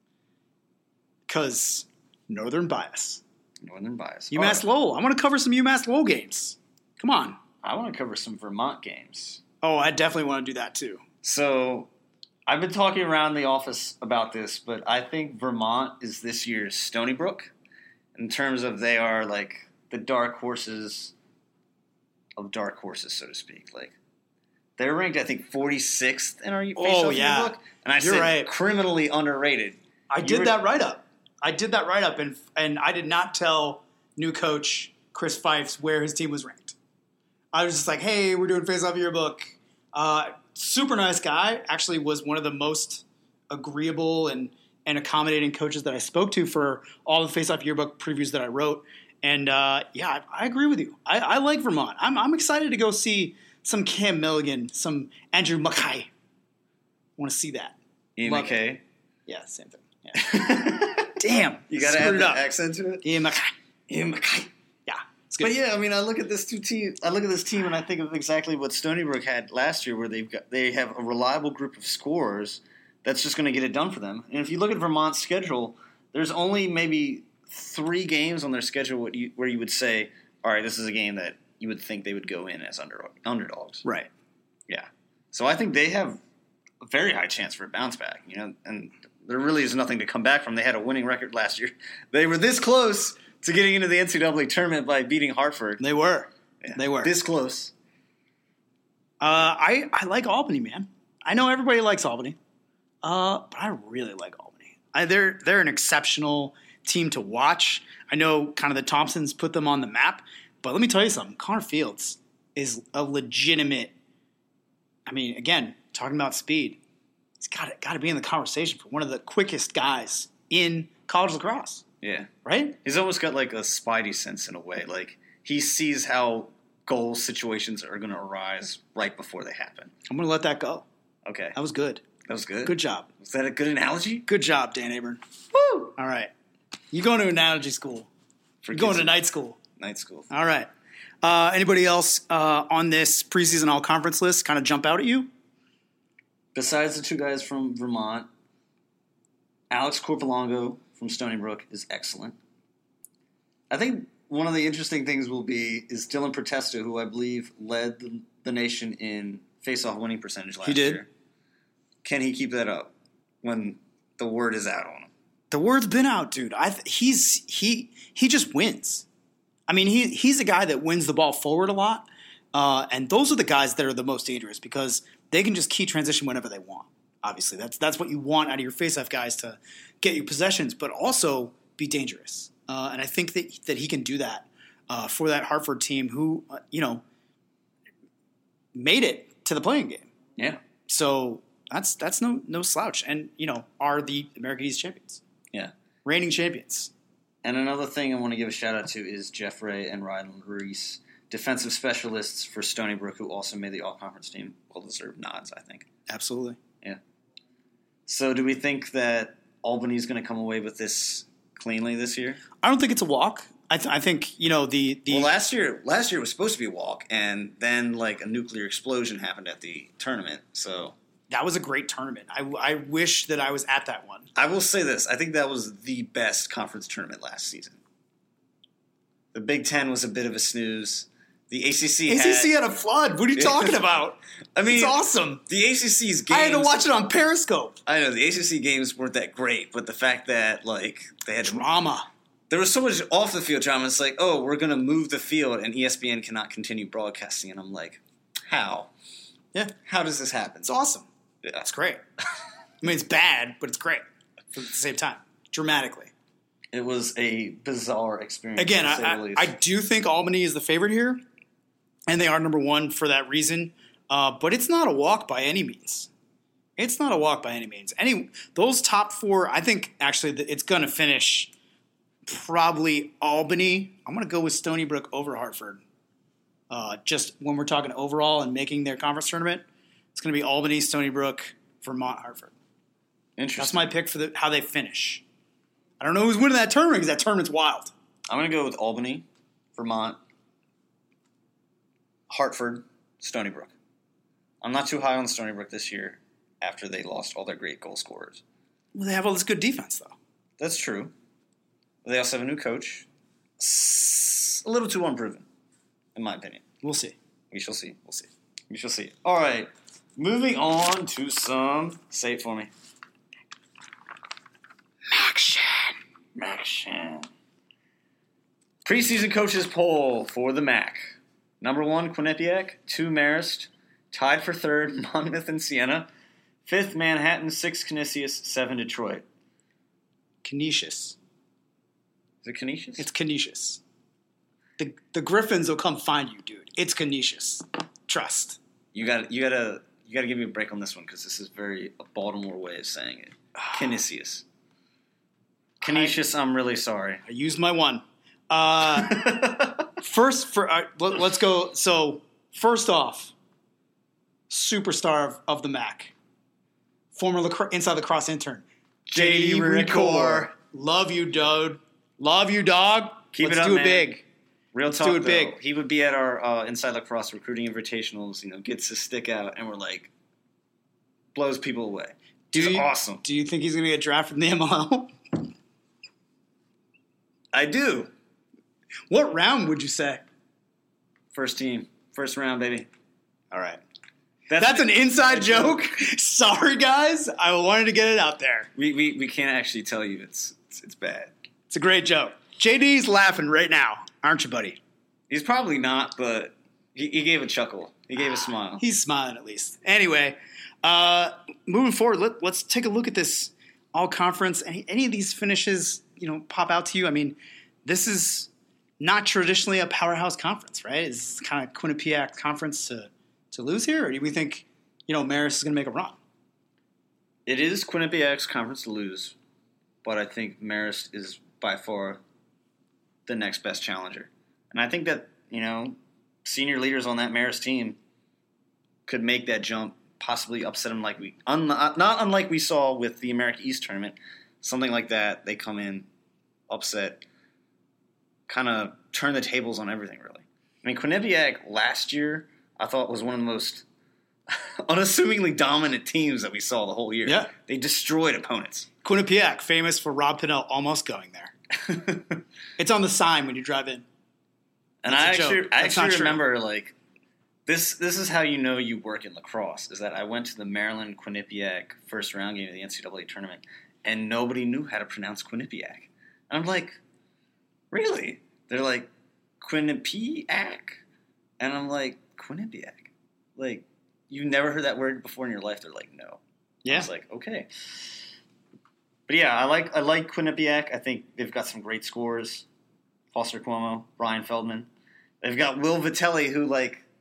Because Northern bias. Northern bias. UMass All right. Lowell. I want to cover some UMass Lowell games. Come on. I want to cover some Vermont games. Oh, I definitely want to do that too. So, I've been talking around the office about this, but I think Vermont is this year's Stony Brook in terms of they are like the dark horses of dark horses, so to speak. Like they're ranked, I think, forty-sixth in our face Oh, off yeah. yearbook, and I You're said right. criminally underrated. I You did were- that write up. I did that write up, and and I did not tell new coach Chris Fifes where his team was ranked. I was just like, hey, we're doing face off yearbook. Uh, super nice guy. Actually, was one of the most agreeable and and accommodating coaches that I spoke to for all the face off yearbook previews that I wrote. And uh, yeah, I, I agree with you. I, I like Vermont. I'm I'm excited to go see some Cam Milligan, some Andrew Mackay. I want to see that. Ian Love McKay. Yeah, same thing. Yeah. Damn, You got to add screwed it the up. accent to it. Ian Mackay. Ian McKay. Yeah, it's good. But yeah, I mean, I look at this two team. I look at this team, and I think of exactly what Stony Brook had last year, where they've got they have a reliable group of scorers that's just going to get it done for them. And if you look at Vermont's schedule, there's only maybe three games on their schedule where you, where you would say, all right, this is a game that you would think they would go in as under, underdogs. Right. Yeah. So I think they have a very high chance for a bounce back. You know, and there really is nothing to come back from. They had a winning record last year. They were this close to getting into the N C double A tournament by beating Hartford. They were. Yeah. They were. This close. Uh, I, I like Albany, man. I know everybody likes Albany, uh, but I really like Albany. I, they're they're an exceptional team to watch. I know kind of the Thompsons put them on the map, but let me tell you something. Connor Fields is a legitimate. I mean, again, talking about speed, he's got got to be in the conversation for one of the quickest guys in college lacrosse, Yeah. right? He's almost got like a spidey sense in a way. Like he sees how goal situations are going to arise right before they happen. I'm going to let that go. Okay. That was good. That was good. Good job. Was that a good analogy? Good job, Dan Aburn. Woo! All right. You going to analogy school. For You're going kids to in night school. night school. All right. Uh, anybody else uh, on this preseason all-conference list kind of jump out at you? Besides the two guys from Vermont, Alex Corpolongo from Stony Brook is excellent. I think one of the interesting things will be is Dylan Protesta, who I believe led the, the nation in face-off winning percentage last He did. year. Can he keep that up when the word is out on him? The word's been out, dude. I th- he's he he just wins. I mean, he he's a guy that wins the ball forward a lot, uh, and those are the guys that are the most dangerous because they can just key transition whenever they want. Obviously, that's that's what you want out of your faceoff guys to get you possessions, but also be dangerous. Uh, and I think that that he can do that uh, for that Hartford team, who uh, you know made it to the playing game. Yeah. So that's that's no no slouch, and you know are the American East champions. Yeah. Reigning champions. And another thing I want to give a shout out to is Jeff Ray and Ryan Reese, defensive specialists for Stony Brook, who also made the all-conference team. Well-deserved nods, I think. Absolutely. Yeah. So do we think that Albany's going to come away with this cleanly this year? I don't think it's a walk. I, th- I think, you know, the, the – Well, last year last year was supposed to be a walk, and then, like, a nuclear explosion happened at the tournament, so – that was a great tournament. I, I wish that I was at that one. I will say this. I think that was the best conference tournament last season. The Big Ten was a bit of a snooze. The A C C A C C had, had a flood. What are you talking about? I mean, it's awesome. The A C C's games. I had to watch it on Periscope. I know the A C C games weren't that great, but the fact that like they had drama. There was so much off the field drama. It's like, oh, we're going to move the field, and E S P N cannot continue broadcasting. And I'm like, how? Yeah, how does this happen? It's awesome. Yeah, it's great. I mean, it's bad, but it's great at the same time, dramatically. It was a bizarre experience. Again, I, I, I do think Albany is the favorite here, and they are number one for that reason. Uh, but it's not a walk by any means. It's not a walk by any means. Any those top four, I think actually it's going to finish probably Albany. I'm going to go with Stony Brook over Hartford. Uh, just when we're talking overall and making their conference tournament, it's going to be Albany, Stony Brook, Vermont, Hartford. Interesting. That's my pick for the, how they finish. I don't know who's winning that tournament because that tournament's wild. I'm going to go with Albany, Vermont, Hartford, Stony Brook. I'm not too high on Stony Brook this year after they lost all their great goal scorers. Well, they have all this good defense, though. That's true. They also have a new coach. A little too unproven, in my opinion. We'll see. We shall see. We'll see. We shall see. All right. Moving on to some... Say it for me. Maction. Maction. Preseason coaches poll for the M A C. Number one, Quinnipiac. Two, Marist. Tied for third, Monmouth and Siena. Fifth, Manhattan. Sixth, Canisius. Seven, Detroit. Canisius. Is it Canisius? It's Canisius. The the Griffins will come find you, dude. It's Canisius. Trust. You got you got to you got to give me a break on this one because this is very a Baltimore way of saying it. Canisius. Canisius, I, I'm really sorry. I used my one. Uh, first, for uh, let, let's go. So first off, superstar of, of the M A C, former lacro- Inside Lacrosse intern, J D Recor. Love you, dude. Love you, dog. Keep Let's it up, do it man. big. Real Let's talk, do it though. big. He would be at our uh, Inside Lacrosse recruiting invitationals, you know, gets his stick out, and we're like, blows people away. Do He's you, awesome. Do you think he's going to get drafted from the M L L? I do. What round would you say? First team. First round, baby. All right. That's, That's an inside joke. Sorry, guys. I wanted to get it out there. We we, we can't actually tell you it's, it's it's bad. It's a great joke. J D's laughing right now, aren't you, buddy? He's probably not, but he, he gave a chuckle. He gave a smile. He's smiling at least. Anyway, uh, moving forward, let, let's take a look at this all-conference. Any, any of these finishes, you know, pop out to you? I mean, this is not traditionally a powerhouse conference, right? It's kind of Quinnipiac conference to, to lose here, or do we think, you know, Marist is going to make a run? It is Quinnipiac's conference to lose, but I think Marist is by far the next best challenger. And I think that, you know, senior leaders on that Marist team could make that jump, possibly upset them like we, un, not unlike we saw with the America East tournament. Something like that, they come in, upset, kind of turn the tables on everything, really. I mean, Quinnipiac last year, I thought was one of the most unassumingly dominant teams that we saw the whole year. Yeah. They destroyed opponents. Quinnipiac, famous for Rob Pinnell almost going there. It's on the sign when you drive in. And That's I actually, I That's actually remember, like, this This is how you know you work in lacrosse, is that I went to the Maryland Quinnipiac first round game of the N C double A tournament, and nobody knew how to pronounce Quinnipiac. And I'm like, really? They're like, Quinnipiac? And I'm like, Quinnipiac? Like, you've never heard that word before in your life? They're like, no. Yeah. I was like, okay. But yeah, I like I like Quinnipiac. I think they've got some great scores. Foster Cuomo, Brian Feldman. They've got Will Vitelli, who, like,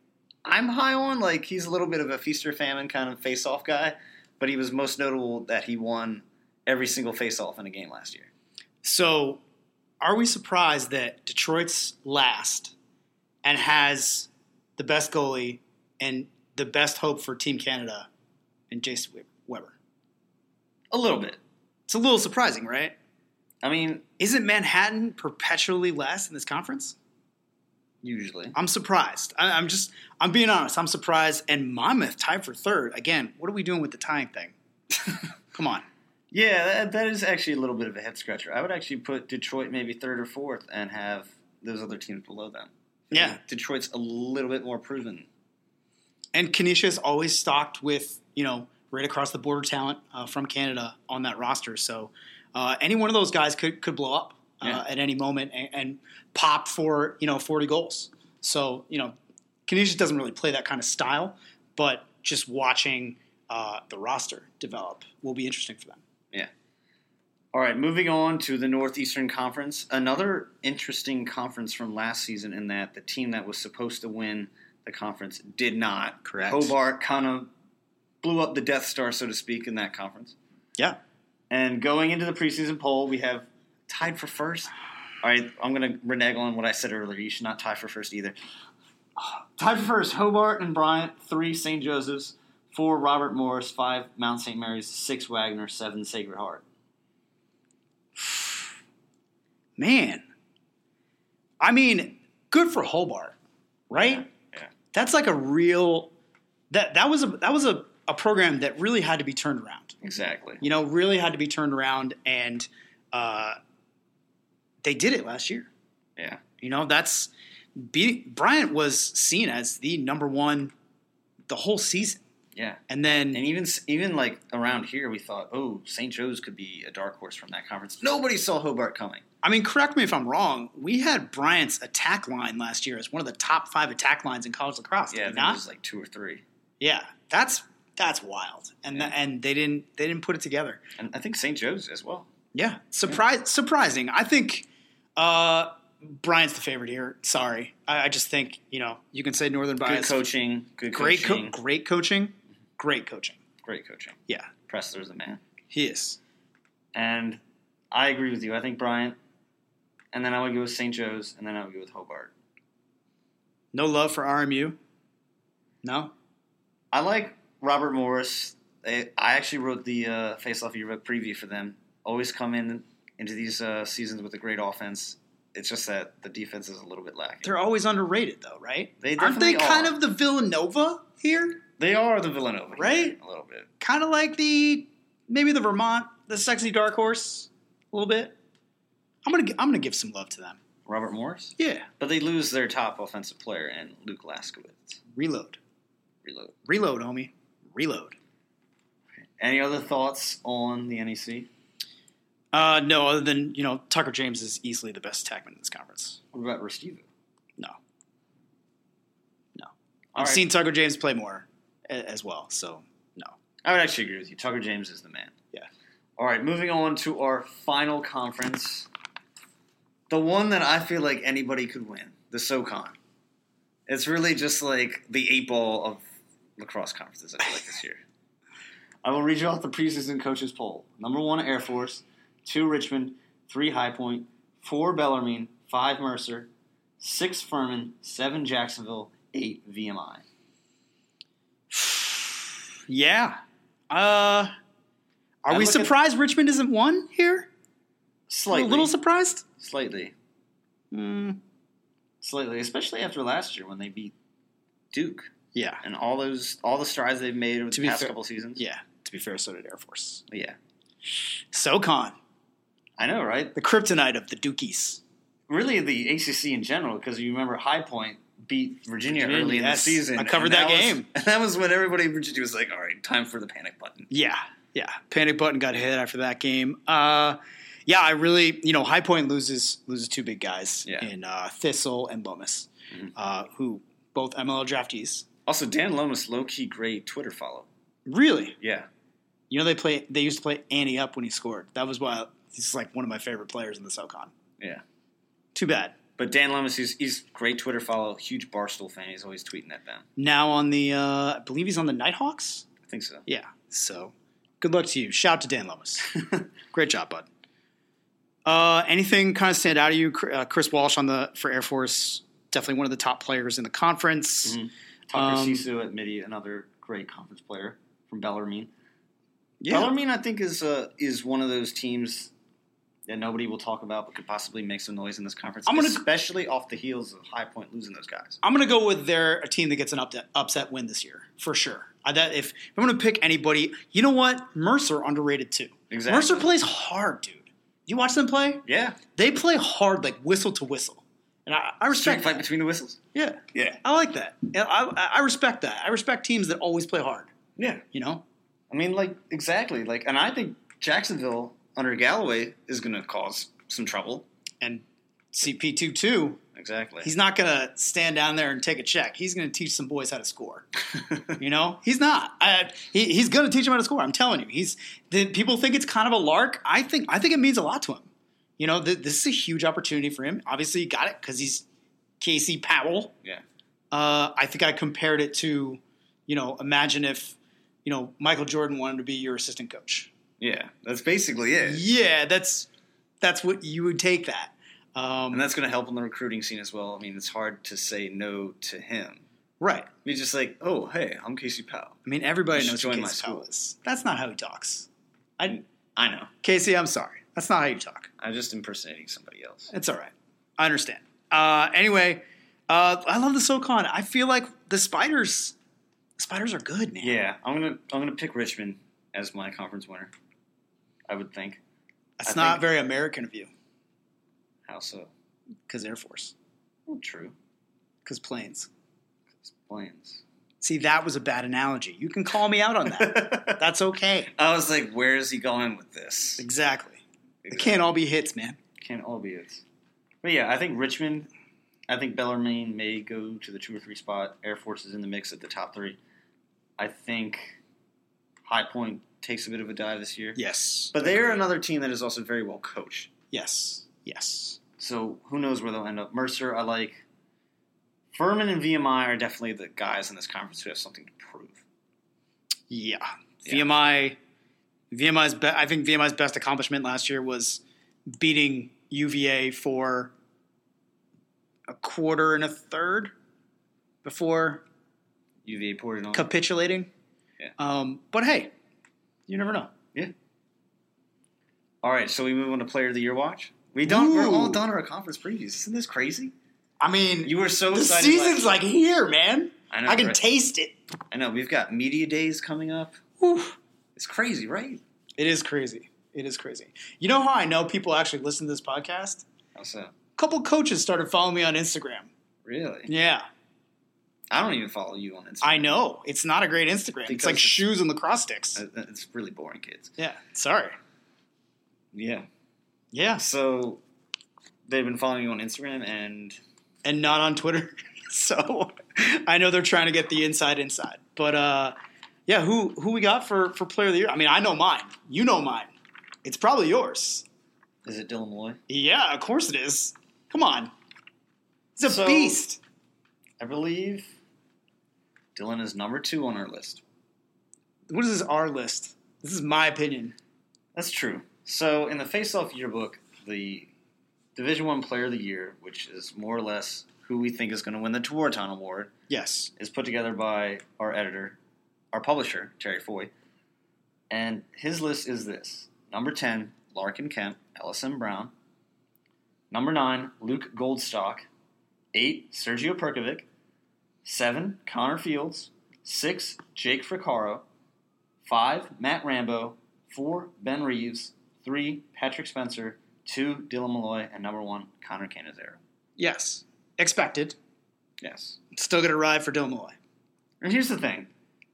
I'm high on. Like, he's a little bit of a feast or famine kind of face-off guy, but he was most notable that he won every single face-off in a game last year. So, are we surprised that Detroit's last and has the best goalie and the best hope for Team Canada in Jason Weber? A little bit. It's a little surprising, right? I mean, isn't Manhattan perpetually last in this conference? Usually. I'm surprised. I, I'm just, I'm being honest. I'm surprised. And Monmouth tied for third. Again, what are we doing with the tying thing? Come on. Yeah, that, that is actually a little bit of a head scratcher. I would actually put Detroit maybe third or fourth and have those other teams below them. Yeah. Detroit's a little bit more proven. And Kenesha is always stocked with, you know, right across the border talent uh, from Canada on that roster. So uh, any one of those guys could, could blow up uh, yeah. at any moment and, and pop for, you know, forty goals. So, you know, Kenesha doesn't really play that kind of style, but just watching uh, the roster develop will be interesting for them. Yeah. All right, moving on to the Northeastern Conference. Another interesting conference from last season in that the team that was supposed to win the conference did not. Correct. Hobart kind of blew up the Death Star, so to speak, in that conference. Yeah. And going into the preseason poll, we have tied for first. All right, I'm going to renege on what I said earlier. You should not tie for first either. Tied for first, Hobart and Bryant. Three, Saint Joseph's. Four, Robert Morris. Five, Mount Saint Mary's. Six, Wagner. Seven, Sacred Heart. Man. I mean, good for Hobart, right? Yeah. yeah. That's like a real that that was a that was a, a program that really had to be turned around. Exactly. You know, really had to be turned around, and uh, they did it last year. Yeah. You know, that's beating Bryant was seen as the number one the whole season. Yeah. And then and even even like around here we thought, "Oh, Saint Joe's could be a dark horse from that conference." Nobody saw Hobart coming. I mean, correct me if I'm wrong. We had Bryant's attack line last year as one of the top five attack lines in college lacrosse. Yeah, I think think it was like two or three. Yeah, that's that's wild, and yeah. the, and they didn't they didn't put it together. And I think Saint Joe's as well. Yeah, surprise yeah. surprising. I think uh, Bryant's the favorite here. Sorry, I, I just think you know you can say Northern bias. Good coaching, good great coaching, co- great coaching, great coaching, great coaching. Yeah, Pressler's the man. He is, and I agree with you. I think Bryant. And then I would go with Saint Joe's, and then I would go with Hobart. No love for R M U? No? I like Robert Morris. They, I actually wrote the uh, Face-Off Yearbook preview for them. Always come in into these uh, seasons with a great offense. It's just that the defense is a little bit lacking. They're always underrated, though, right? They Aren't they definitely kind are. of the Villanova here? They are the Villanova, right? Here, a little bit. Kind of like the maybe the Vermont, the sexy dark horse, a little bit. I'm gonna I'm gonna give some love to them. Robert Morris? Yeah. But they lose their top offensive player in Luke Laskowitz. Reload. Reload. Reload, homie. Reload. Any other thoughts on the N E C? Uh, no, other than, you know, Tucker James is easily the best attackman in this conference. What about Restivo? No. No. All I've right. seen Tucker James play more a- as well, so no. I would actually agree with you. Tucker James is the man. Yeah. All right, moving on to our final conference. The one that I feel like anybody could win, the SoCon. It's really just like the eight ball of lacrosse conferences, I feel like, this year. I will read you off the preseason coaches poll. Number one, Air Force. Two, Richmond. Three, High Point. Four, Bellarmine. Five, Mercer. Six, Furman. Seven, Jacksonville. Eight, V M I. Yeah. Uh, are I we look at- surprised Richmond isn't one here? Slightly. A little surprised? Slightly. Mm. Slightly, especially after last year when they beat Duke. Yeah. And all those, all the strides they've made over To the be past fair- couple seasons. Yeah. To be fair, so did Air Force. Yeah. SoCon. I know, right? The kryptonite of the Dukies. Really, the A C C in general, because you remember High Point beat Virginia, Virginia, early in yes. the season. I covered and that was- game. and that was when everybody in Virginia was like, all right, time for the panic button. Yeah. Yeah. Panic button got hit after that game. Uh, yeah, I really, you know, High Point loses loses two big guys Yeah. in uh, Thistle and Lomas, Mhm. uh, who both M L L draftees. Also, Dan Lomas, low-key great Twitter follow. Really? Yeah. You know, they play. They used to play Annie up when he scored. That was why he's like one of my favorite players in the SoCon. Yeah. Too bad. But Dan Lomas, he's, he's great Twitter follow, huge Barstool fan. He's always tweeting at them. Now on the, uh, I believe he's on the Nighthawks? I think so. Yeah, so good luck to you. Shout out to Dan Lomas. Great job, bud. Uh, anything kind of stand out to you? Uh, Chris Walsh on the for Air Force, definitely one of the top players in the conference. Mm-hmm. Tucker Um, Sisu at Midi, another great conference player from Bellarmine. Yeah. Bellarmine, I think, is uh, is one of those teams that nobody will talk about but could possibly make some noise in this conference, I'm gonna, especially off the heels of High Point losing those guys. I'm going to go with their a team that gets an up, upset win this year, for sure. I, that, if, if I'm going to pick anybody, you know what? Mercer underrated too. Exactly. Mercer plays hard, dude. You watch them play? Yeah. They play hard, like whistle to whistle. And I, I respect Street fight that. between the whistles? Yeah. Yeah. I like that. I, I, I respect that. I respect teams that always play hard. Yeah. You know? I mean, like, exactly. Like, and I think Jacksonville under Galloway is going to cause some trouble. And C P two too. Exactly. He's not going to stand down there and take a check. He's going to teach some boys how to score. You know? He's not. I, he, he's going to teach them how to score. I'm telling you. He's the, people think it's kind of a lark. I think I think it means a lot to him. You know, th- this is a huge opportunity for him. Obviously, he got it because he's Casey Powell. Yeah. Uh, I think I compared it to, you know, imagine if, you know, Michael Jordan wanted to be your assistant coach. Yeah. That's basically it. Yeah, that's that's what you would take that. Um, And that's going to help on the recruiting scene as well. I mean, it's hard to say no to him. right. I mean, just like, oh, hey, I'm Casey Powell. I mean, everybody You knows should who join my Casey Powell school. is. That's not how he talks. I, I know. Casey, I'm sorry. That's not how you talk. I'm just impersonating somebody else. It's all right. I understand. Uh, anyway, uh, I love the SoCon. I feel like the Spiders, the Spiders are good, man. Yeah, I'm gonna I'm gonna pick Richmond as my conference winner. I would think. That's I not think- very American of you. How so? Because Air Force. Well, true. Because planes. It's planes. See, that was a bad analogy. You can call me out on that. That's okay. I was like, where is he going with this? Exactly. It can't all be hits, man. Can't all be it. But yeah, I think Richmond, I think Bellarmine may go to the two or three spot. Air Force is in the mix at the top three. I think High Point takes a bit of a dive this year. Yes. But they are another team that is also very well coached. Yes. Yes. So who knows where they'll end up. Mercer, I like. Furman and V M I are definitely the guys in this conference who have something to prove. Yeah. Yeah. V M I, V M I's be, I think V M I's best accomplishment last year was beating U V A for a quarter and a third before U V A poured it on. capitulating. Yeah. Um, but hey, you never know. Yeah. All right, so we move on to Player of the Year watch. We don't. We're all Ooh. done our conference previews. Isn't this crazy? I mean, You were so the excited. season's last- like here, man. I know. I can right? taste it. I know. We've got media days coming up. Whew. It's crazy, right? It is crazy. It is crazy. You know how I know people actually listen to this podcast? How so? A couple coaches started following me on Instagram. Really? Yeah. I don't even follow you on Instagram. I know. It's not a great Instagram. Because it's like it's- shoes and lacrosse sticks. Uh, It's really boring, kids. Yeah. Sorry. Yeah. Yeah. So they've been following you on Instagram, and And not on Twitter. So I know they're trying to get the inside inside. But uh, yeah, who who we got for, for player of the year? I mean, I know mine. You know mine. It's probably yours. is it Dylan Malloy? Yeah, of course it is. Come on. He's a So- beast. I believe Dylan is number two on our list. What is this R list? This is my opinion. That's true. So in the Face-Off yearbook, the Division One Player of the Year, which is more or less who we think is going to win the Tewaaraton Award, Yes. is put together by our editor, our publisher, Terry Foy. And his list is this. Number ten, Larkin Kemp, L S M Brown. Number nine, Luke Goldstock. Eight, Sergio Perkovic. Seven, Connor Fields. Six, Jake Fricaro. Five, Matt Rambo. Four, Ben Reeves. Three, Patrick Spencer. Two, Dylan Malloy. And number one, Connor Canizero. Yes. Expected. Yes. Still going to ride for Dylan Malloy. And here's the thing.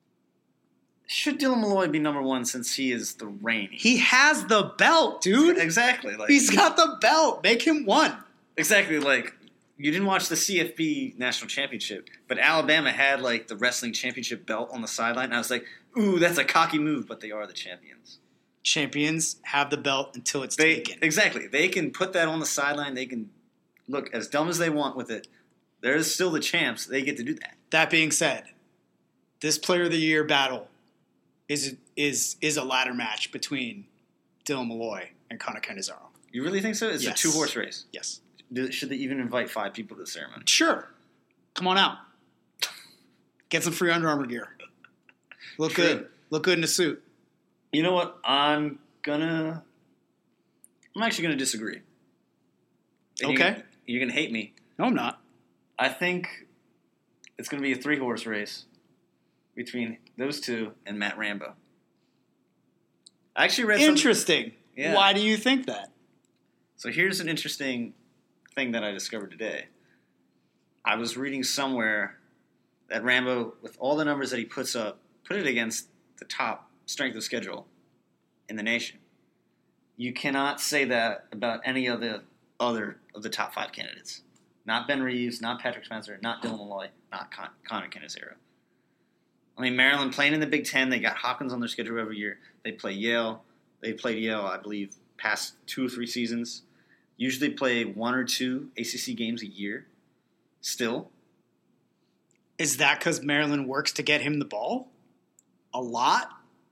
Should Dylan Malloy be number one since he is the reigning? He has the belt, dude. Exactly. Like, He's got the belt. Make him one. exactly. Like, you didn't watch the C F B National Championship, but Alabama had, like, the wrestling championship belt on the sideline. And I was like, ooh, that's a cocky move, but they are the champions. Champions have the belt until it's They taken. Exactly. They can put that on the sideline. They can look, as dumb as they want with it, there's still the champs. They get to do that. That being said, this Player of the Year battle is is is a ladder match between Dylan Molloy and Connor Cannizzaro. You really think so? It's Yes. a two-horse race. Yes. Do, should they even invite five people to the ceremony? Sure. Come on out. Get some free Under Armour gear. Look True. good. Look good in a suit. You know what? I'm gonna. I'm actually gonna disagree. And Okay. You're, you're gonna hate me. No, I'm not. I think it's gonna be a three-horse race between those two and Matt Rambo. I actually read something. Interesting. Yeah. Why do you think that? So here's an interesting thing that I discovered today. I was reading somewhere that Rambo, with all the numbers that he puts up, put it against the top strength of schedule in the nation. You cannot say that about any of the other of the top five candidates. Not Ben Reeves, not Patrick Spencer, not Dylan Molloy, not Con- Connor Cannizzaro. I mean, Maryland playing in the Big Ten. They got Hopkins on their schedule every year. They play Yale. They played Yale, I believe, past two or three seasons. Usually play one or two A C C games a year. Still. Is that because Maryland works to get him the ball? A lot?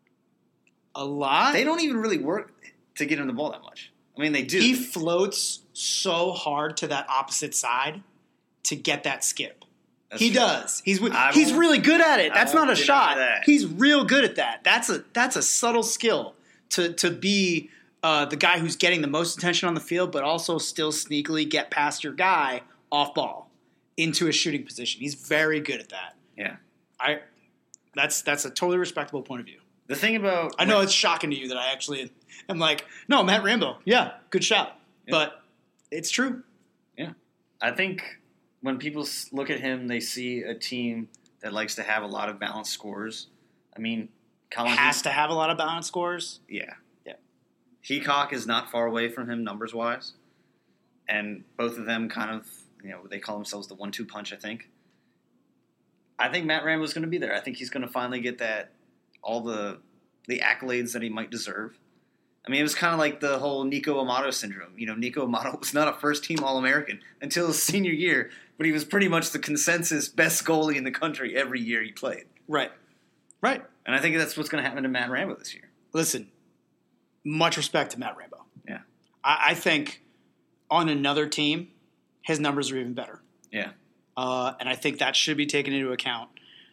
A lot? They don't even really work to get him the ball that much. I mean, they do. He floats so hard to that opposite side to get that skip. That's he true. does. He's I he's won't- really good at it. I That's not won't a deny shot. that. He's real good at that. That's a that's a subtle skill to to be uh, the guy who's getting the most attention on the field, but also still sneakily get past your guy off ball into a shooting position. He's very good at that. Yeah. I that's that's a totally respectable point of view. The thing about I know it's shocking to you that I actually am like, no, Matt Rambo, yeah, good shot, Yeah. but it's true. Yeah. I think when people s- look at him, they see a team that likes to have a lot of balanced scores. I mean, Colin Has to have a lot of balance scores. Yeah. Yeah. Heacock is not far away from him numbers-wise. And both of them kind of, you know, they call themselves the one two punch, I think. I think Matt Rambo's going to be there. I think he's going to finally get that, all the the accolades that he might deserve. I mean, it was kind of like the whole Nico Amato syndrome. You know, Nico Amato was not a first-team All-American until his senior year, but he was pretty much the consensus best goalie in the country every year he played. Right. Right. And I think that's what's going to happen to Matt Rambo this year. Listen, much respect to Matt Rambo. Yeah. I, I think on another team, his numbers are even better. Yeah. Uh, and I think that should be taken into account.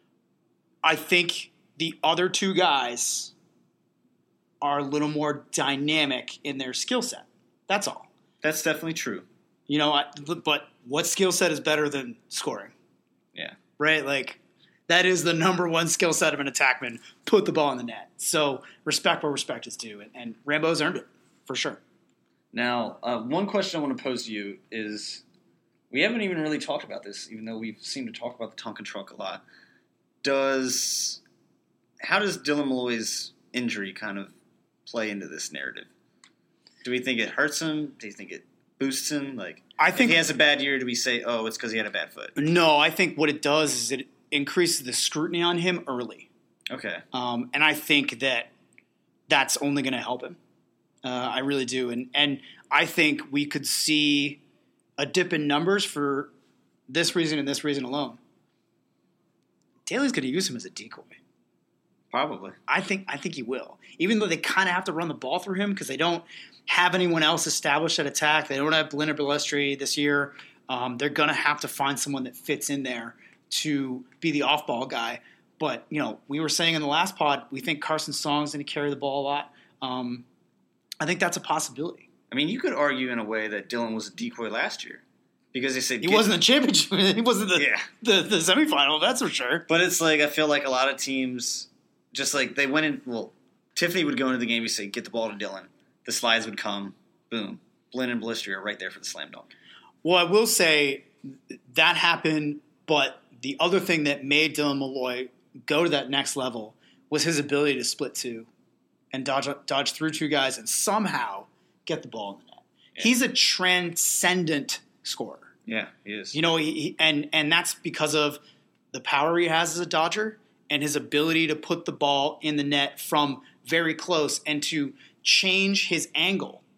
I think the other two guys are a little more dynamic in their skill set. That's all. That's definitely true. You know, I, but what skill set is better than scoring? Yeah. Right? Like, that is the number one skill set of an attackman. Put the ball in the net. So respect where respect is due. And, and Rambo's earned it, for sure. Now, uh, one question I want to pose to you is, we haven't even really talked about this, even though we seem to talk about the Tonkin truck a lot. Does how does Dylan Molloy's injury kind of play into this narrative? Do we think it hurts him? Do you think it boosts him? Like, I think if he has a bad year, do we say, oh, it's because he had a bad foot? No, I think what it does is it increases the scrutiny on him early. Okay. Um, and I think that that's only going to help him. Uh, I really do. And and I think we could see a dip in numbers for this reason and this reason alone. Daly's going to use him as a decoy. Probably. I think I think he will. Even though they kind of have to run the ball through him because they don't have anyone else established at attack. They don't have Leonard Balestri this year. Um, they're going to have to find someone that fits in there to be the off-ball guy. But, you know, we were saying in the last pod, we think Carson Song's going to carry the ball a lot. Um, I think that's a possibility. I mean, you could argue in a way that Dylan was a decoy last year because they said He wasn't the championship. He wasn't the, Yeah. the, the semifinal, that's for sure. But it's like I feel like a lot of teams just like they went in. Well, Tiffany would go into the game and say, "Get the ball to Dylan." The slides would come, boom. Blinn and Balestri are right there for the slam dunk. Well, I will say that happened, but the other thing that made Dylan Molloy go to that next level was his ability to split two and dodge dodge through two guys and somehow get the ball in the net. Yeah. He's a transcendent scorer. Yeah, he is. You know, he, he, and and that's because of the power he has as a dodger and his ability to put the ball in the net from very close and to change his angle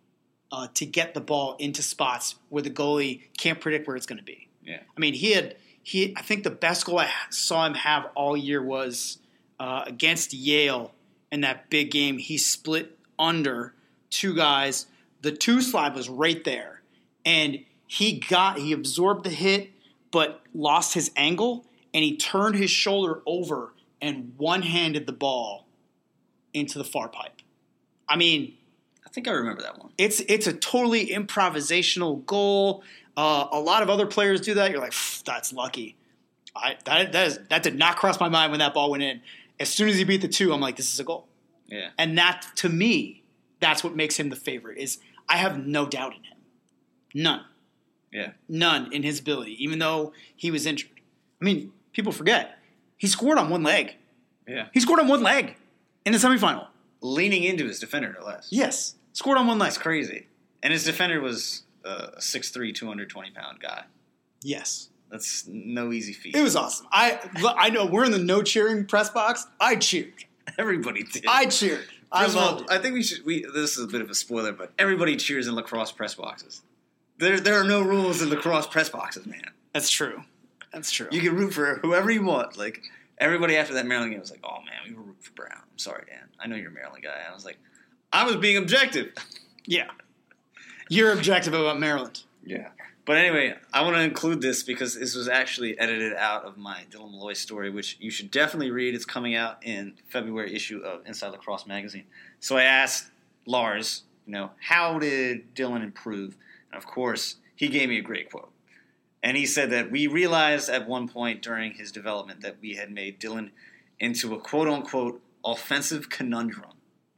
uh, to get the ball into spots where the goalie can't predict where it's going to be. Yeah. I mean, he had he. I think the best goal I saw him have all year was uh, against Yale in that big game. He split under two guys. The two slide was right there, and he got he absorbed the hit, but lost his angle, and he turned his shoulder over and one-handed the ball into the far pipe. I mean, I think I remember that one. It's it's a totally improvisational goal. Uh, a lot of other players do that. You're like, that's lucky. I that that, is, that did not cross my mind when that ball went in. As soon as he beat the two, I'm like, this is a goal. Yeah. And that, to me, that's what makes him the favorite. Is I have no doubt in him, none. Yeah. None in his ability, even though he was injured. I mean, people forget he scored on one leg. Yeah. He scored on one leg in the semifinal. Leaning into his defender, no less. Yes, scored on one leg. That's crazy. And his defender was uh, a six three, two hundred twenty pound guy. Yes. That's no easy feat. It was awesome. I I know we're in the no cheering press box. I cheered. Everybody did. I cheered. I First of loved all, it. I think we should. We this is a bit of a spoiler, but everybody cheers in lacrosse press boxes. There, there are no rules in lacrosse press boxes, man. That's true. That's true. You can root for whoever you want. Like everybody after that Maryland game was like, "Oh man, we were rooting for Brown." I'm sorry, Dan. I know you're a Maryland guy. I was like, I was being objective. Yeah. You're objective about Maryland. Yeah. But anyway, I want to include this because this was actually edited out of my Dylan Malloy story, which you should definitely read. It's coming out in February issue of Inside Lacrosse magazine. So I asked Lars, you know, how did Dylan improve? And of course, he gave me a great quote. And he said that we realized at one point during his development that we had made Dylan into a quote-unquote offensive conundrum.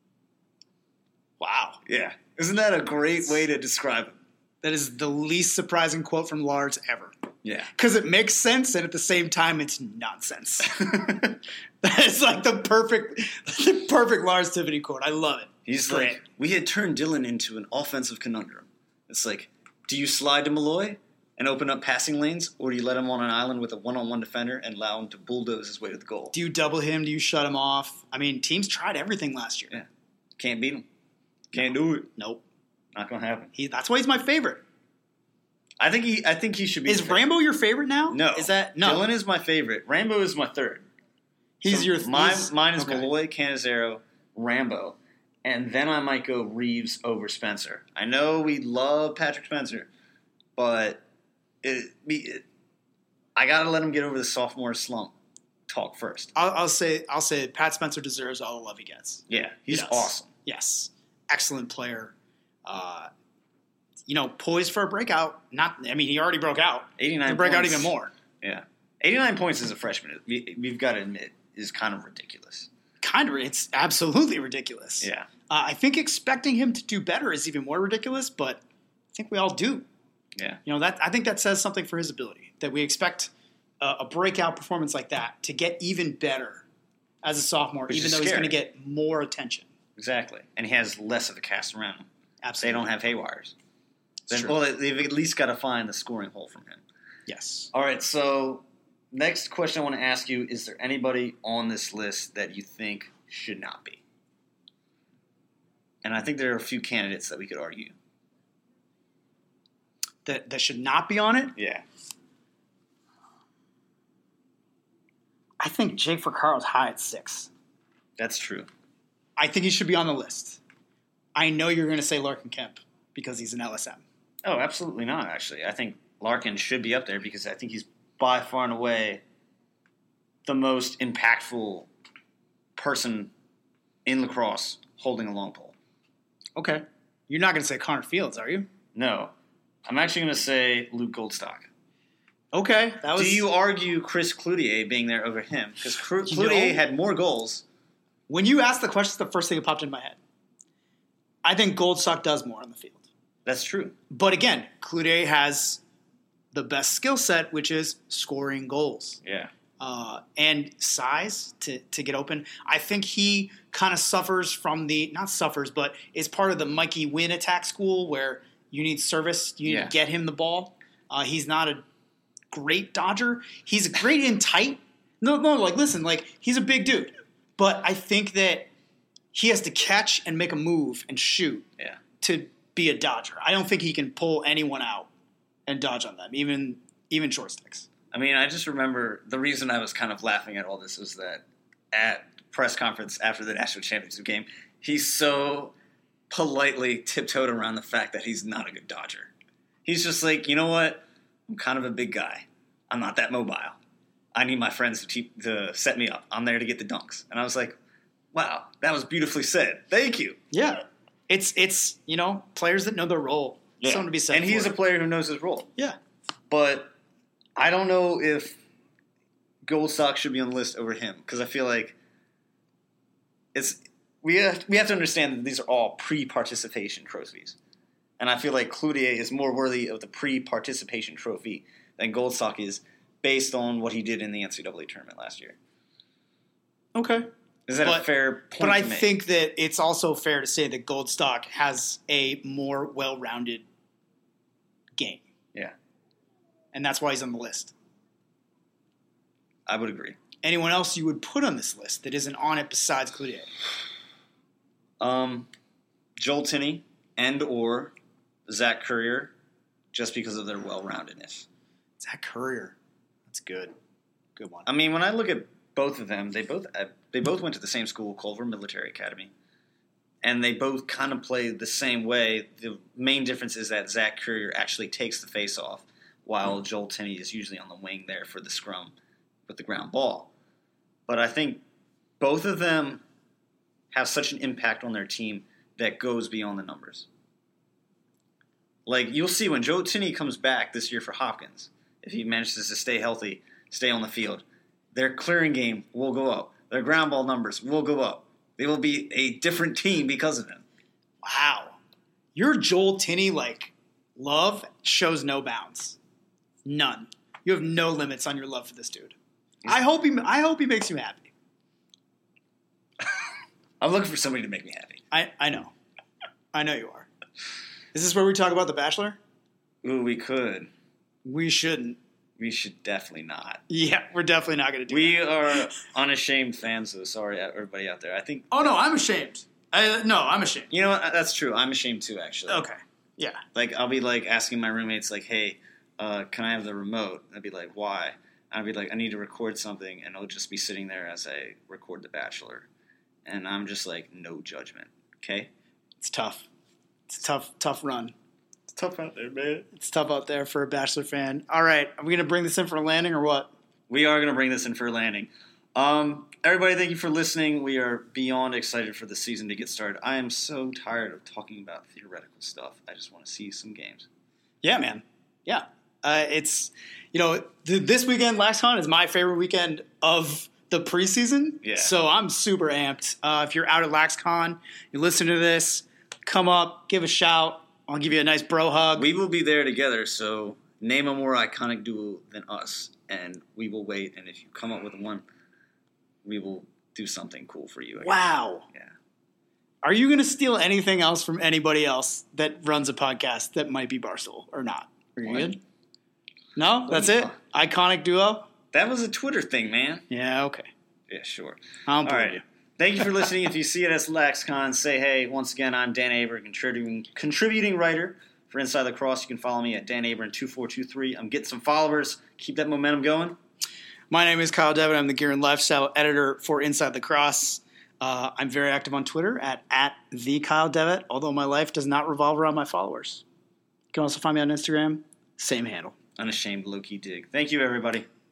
Wow. Yeah. Isn't that a great way to describe him? That is the least surprising quote from Lars ever. Yeah. Because it makes sense, and at the same time, it's nonsense. It's like the perfect, the perfect Lars Tiffany quote. I love it. He's Great. like, we had turned Dylan into an offensive conundrum. It's like, do you slide to Malloy and open up passing lanes, or do you let him on an island with a one-on-one defender and allow him to bulldoze his way to the goal? Do you double him? Do you shut him off? I mean, teams tried everything last year. Yeah. Can't beat him. Can't do it. Nope. Not gonna happen. He, that's why he's my favorite. I think he. I think he should be. Is Rambo your favorite now? No. Is that no? Dylan is my favorite. Rambo is my third. He's So your my, he's- mine is okay. Malloy, Canizero, Rambo, and then I might go Reeves over Spencer. I know we love Patrick Spencer, but it, it, I got to let him get over the sophomore slump talk first. I'll, I'll say I'll say Pat Spencer deserves all the love he gets. Yeah, he's Yes. awesome. Yes, excellent player. Uh, you know, poised for a breakout. Not, I mean, he already broke out. eighty-nine To break out points. even more. Yeah, eighty-nine points as a freshman. We, we've got to admit is kind of ridiculous. Kind of, it's absolutely ridiculous. Yeah, Uh, I think expecting him to do better is even more ridiculous, but I think we all do. yeah, You know, that I think that says something for his ability, that we expect a, a breakout performance like that to get even better as a sophomore, Which even is though he's scary. going to get more attention. exactly. And he has less of a cast around him. They Absolutely. don't have haywires. Then, true. well, they've at least got to find the scoring hole from him. Yes. All right, so next question I want to ask you, is there anybody on this list that you think should not be? And I think there are a few candidates that we could argue. That, that should not be on it? Yeah. I think Jake Furcaro's high at six. That's true. I think he should be on the list. I know you're going to say Larkin Kemp because he's an L S M. Oh, absolutely not, actually. I think Larkin should be up there because I think he's by far and away the most impactful person in lacrosse holding a long pole. Okay. You're not going to say Connor Fields, are you? No. I'm actually going to say Luke Goldstock. Okay. That was. Do you argue Chris Cloutier being there over him? Because Cl- You Cloutier know- had more goals. When you asked the question, it's the first thing that popped in my head. I think Goldstock does more on the field. That's true. But again, Cloutier has the best skill set, which is scoring goals. Yeah. Uh, and size to, to get open. I think he kind of suffers from the, not suffers, but is part of the Mikey Wynn attack school where you need service, you need Yeah. to get him the ball. Uh, he's not a great dodger. He's great in tight. No, no, like, listen, like, he's a big dude. But I think that he has to catch and make a move and shoot Yeah. to be a dodger. I don't think he can pull anyone out and dodge on them, even even short sticks. I mean, I just remember the reason I was kind of laughing at all this was that at press conference after the national championship game, he so politely tiptoed around the fact that he's not a good dodger. He's just like, you know what? I'm kind of a big guy. I'm not that mobile. I need my friends to, te- to set me up. I'm there to get the dunks. And I was like, wow, that was beautifully said. Thank you. Yeah. It's, it's you know, players that know their role. Yeah. Something to be said And he's for a it. player who knows his role. Yeah. But I don't know if Goldstock should be on the list over him because I feel like it's we have, we have to understand that these are all pre-participation trophies. And I feel like Cloutier is more worthy of the pre-participation trophy than Goldstock is based on what he did in the N C double A tournament last year. Okay. Is that But- a fair point But I to make? think that it's also fair to say that Goldstock has a more well-rounded game. Yeah, And that's why he's on the list. I would agree. Anyone else you would put on this list that isn't on it besides Cloutier? Um, Joel Tinney and or Zach Currier, just because of their well-roundedness. Zach Currier. That's good. Good one. I mean, when I look at both of them, they both uh, they both went to the same school, Culver Military Academy, and they both kind of play the same way. The main difference is that Zach Currier actually takes the face-off, while Joel Tinney is usually on the wing there for the scrum with the ground ball. But I think both of them have such an impact on their team that goes beyond the numbers. Like, you'll see when Joe Tinney comes back this year for Hopkins, if he manages to stay healthy, stay on the field, their clearing game will go up. Their ground ball numbers will go up. They will be a different team because of him. Wow. Your Joel Tinney, like, love shows no bounds. None. You have no limits on your love for this dude. I hope he I hope he makes you happy. I'm looking for somebody to make me happy. I, I know. I know you are. Is this where we talk about The Bachelor? Ooh, we could. We shouldn't. We should definitely not. Yeah, we're definitely not going to do We that. are unashamed fans, though. Sorry, everybody out there. I think, Oh, no, I'm ashamed. I, no, I'm ashamed. you know what? That's true. I'm ashamed, too, actually. Okay. Yeah. Like, I'll be, like, asking my roommates, like, hey, uh, can I have the remote? And I'd be like, why? And I'd be like, I need to record something, and it'll just be sitting there as I record The Bachelor. And I'm just like, no judgment, okay? It's tough. It's a tough, tough run. It's tough out there, man. It's tough out there for a Bachelor fan. All right. Are we going to bring this in for a landing or what? We are going to bring this in for a landing. Um, everybody, thank you for listening. We are beyond excited for the season to get started. I am so tired of talking about theoretical stuff. I just want to see some games. Yeah, man. Yeah. Uh, it's, you know, th- this weekend, LaxCon, is my favorite weekend of the preseason. Yeah. So I'm super amped. Uh, if you're out at LaxCon, you listen to this, come up, give a shout. I'll give you a nice bro hug. We will be there together, so name a more iconic duo than us, and we will wait. And if you come up with one, we will do something cool for you. I guess. Wow. Yeah. Are you going to steal anything else from anybody else that runs a podcast that might be Barstool or not? Are you What? good? No? That's it? Iconic duo? That was a Twitter thing, man. Yeah, okay. Yeah, sure. I don't All believe right. you. Thank you for listening. If you see it at LaxCon, say hey. Once again, I'm Dan Aber, contributing contributing writer for Inside the Cross. You can follow me at Dan Aber two four two three. I'm getting some followers. Keep that momentum going. My name is Kyle Devitt. I'm the Gear and Lifestyle editor for Inside the Cross. Uh, I'm very active on Twitter at, at the Kyle Devitt, although my life does not revolve around my followers. You can also find me on Instagram, same handle. Unashamed low-key dig. Thank you, everybody.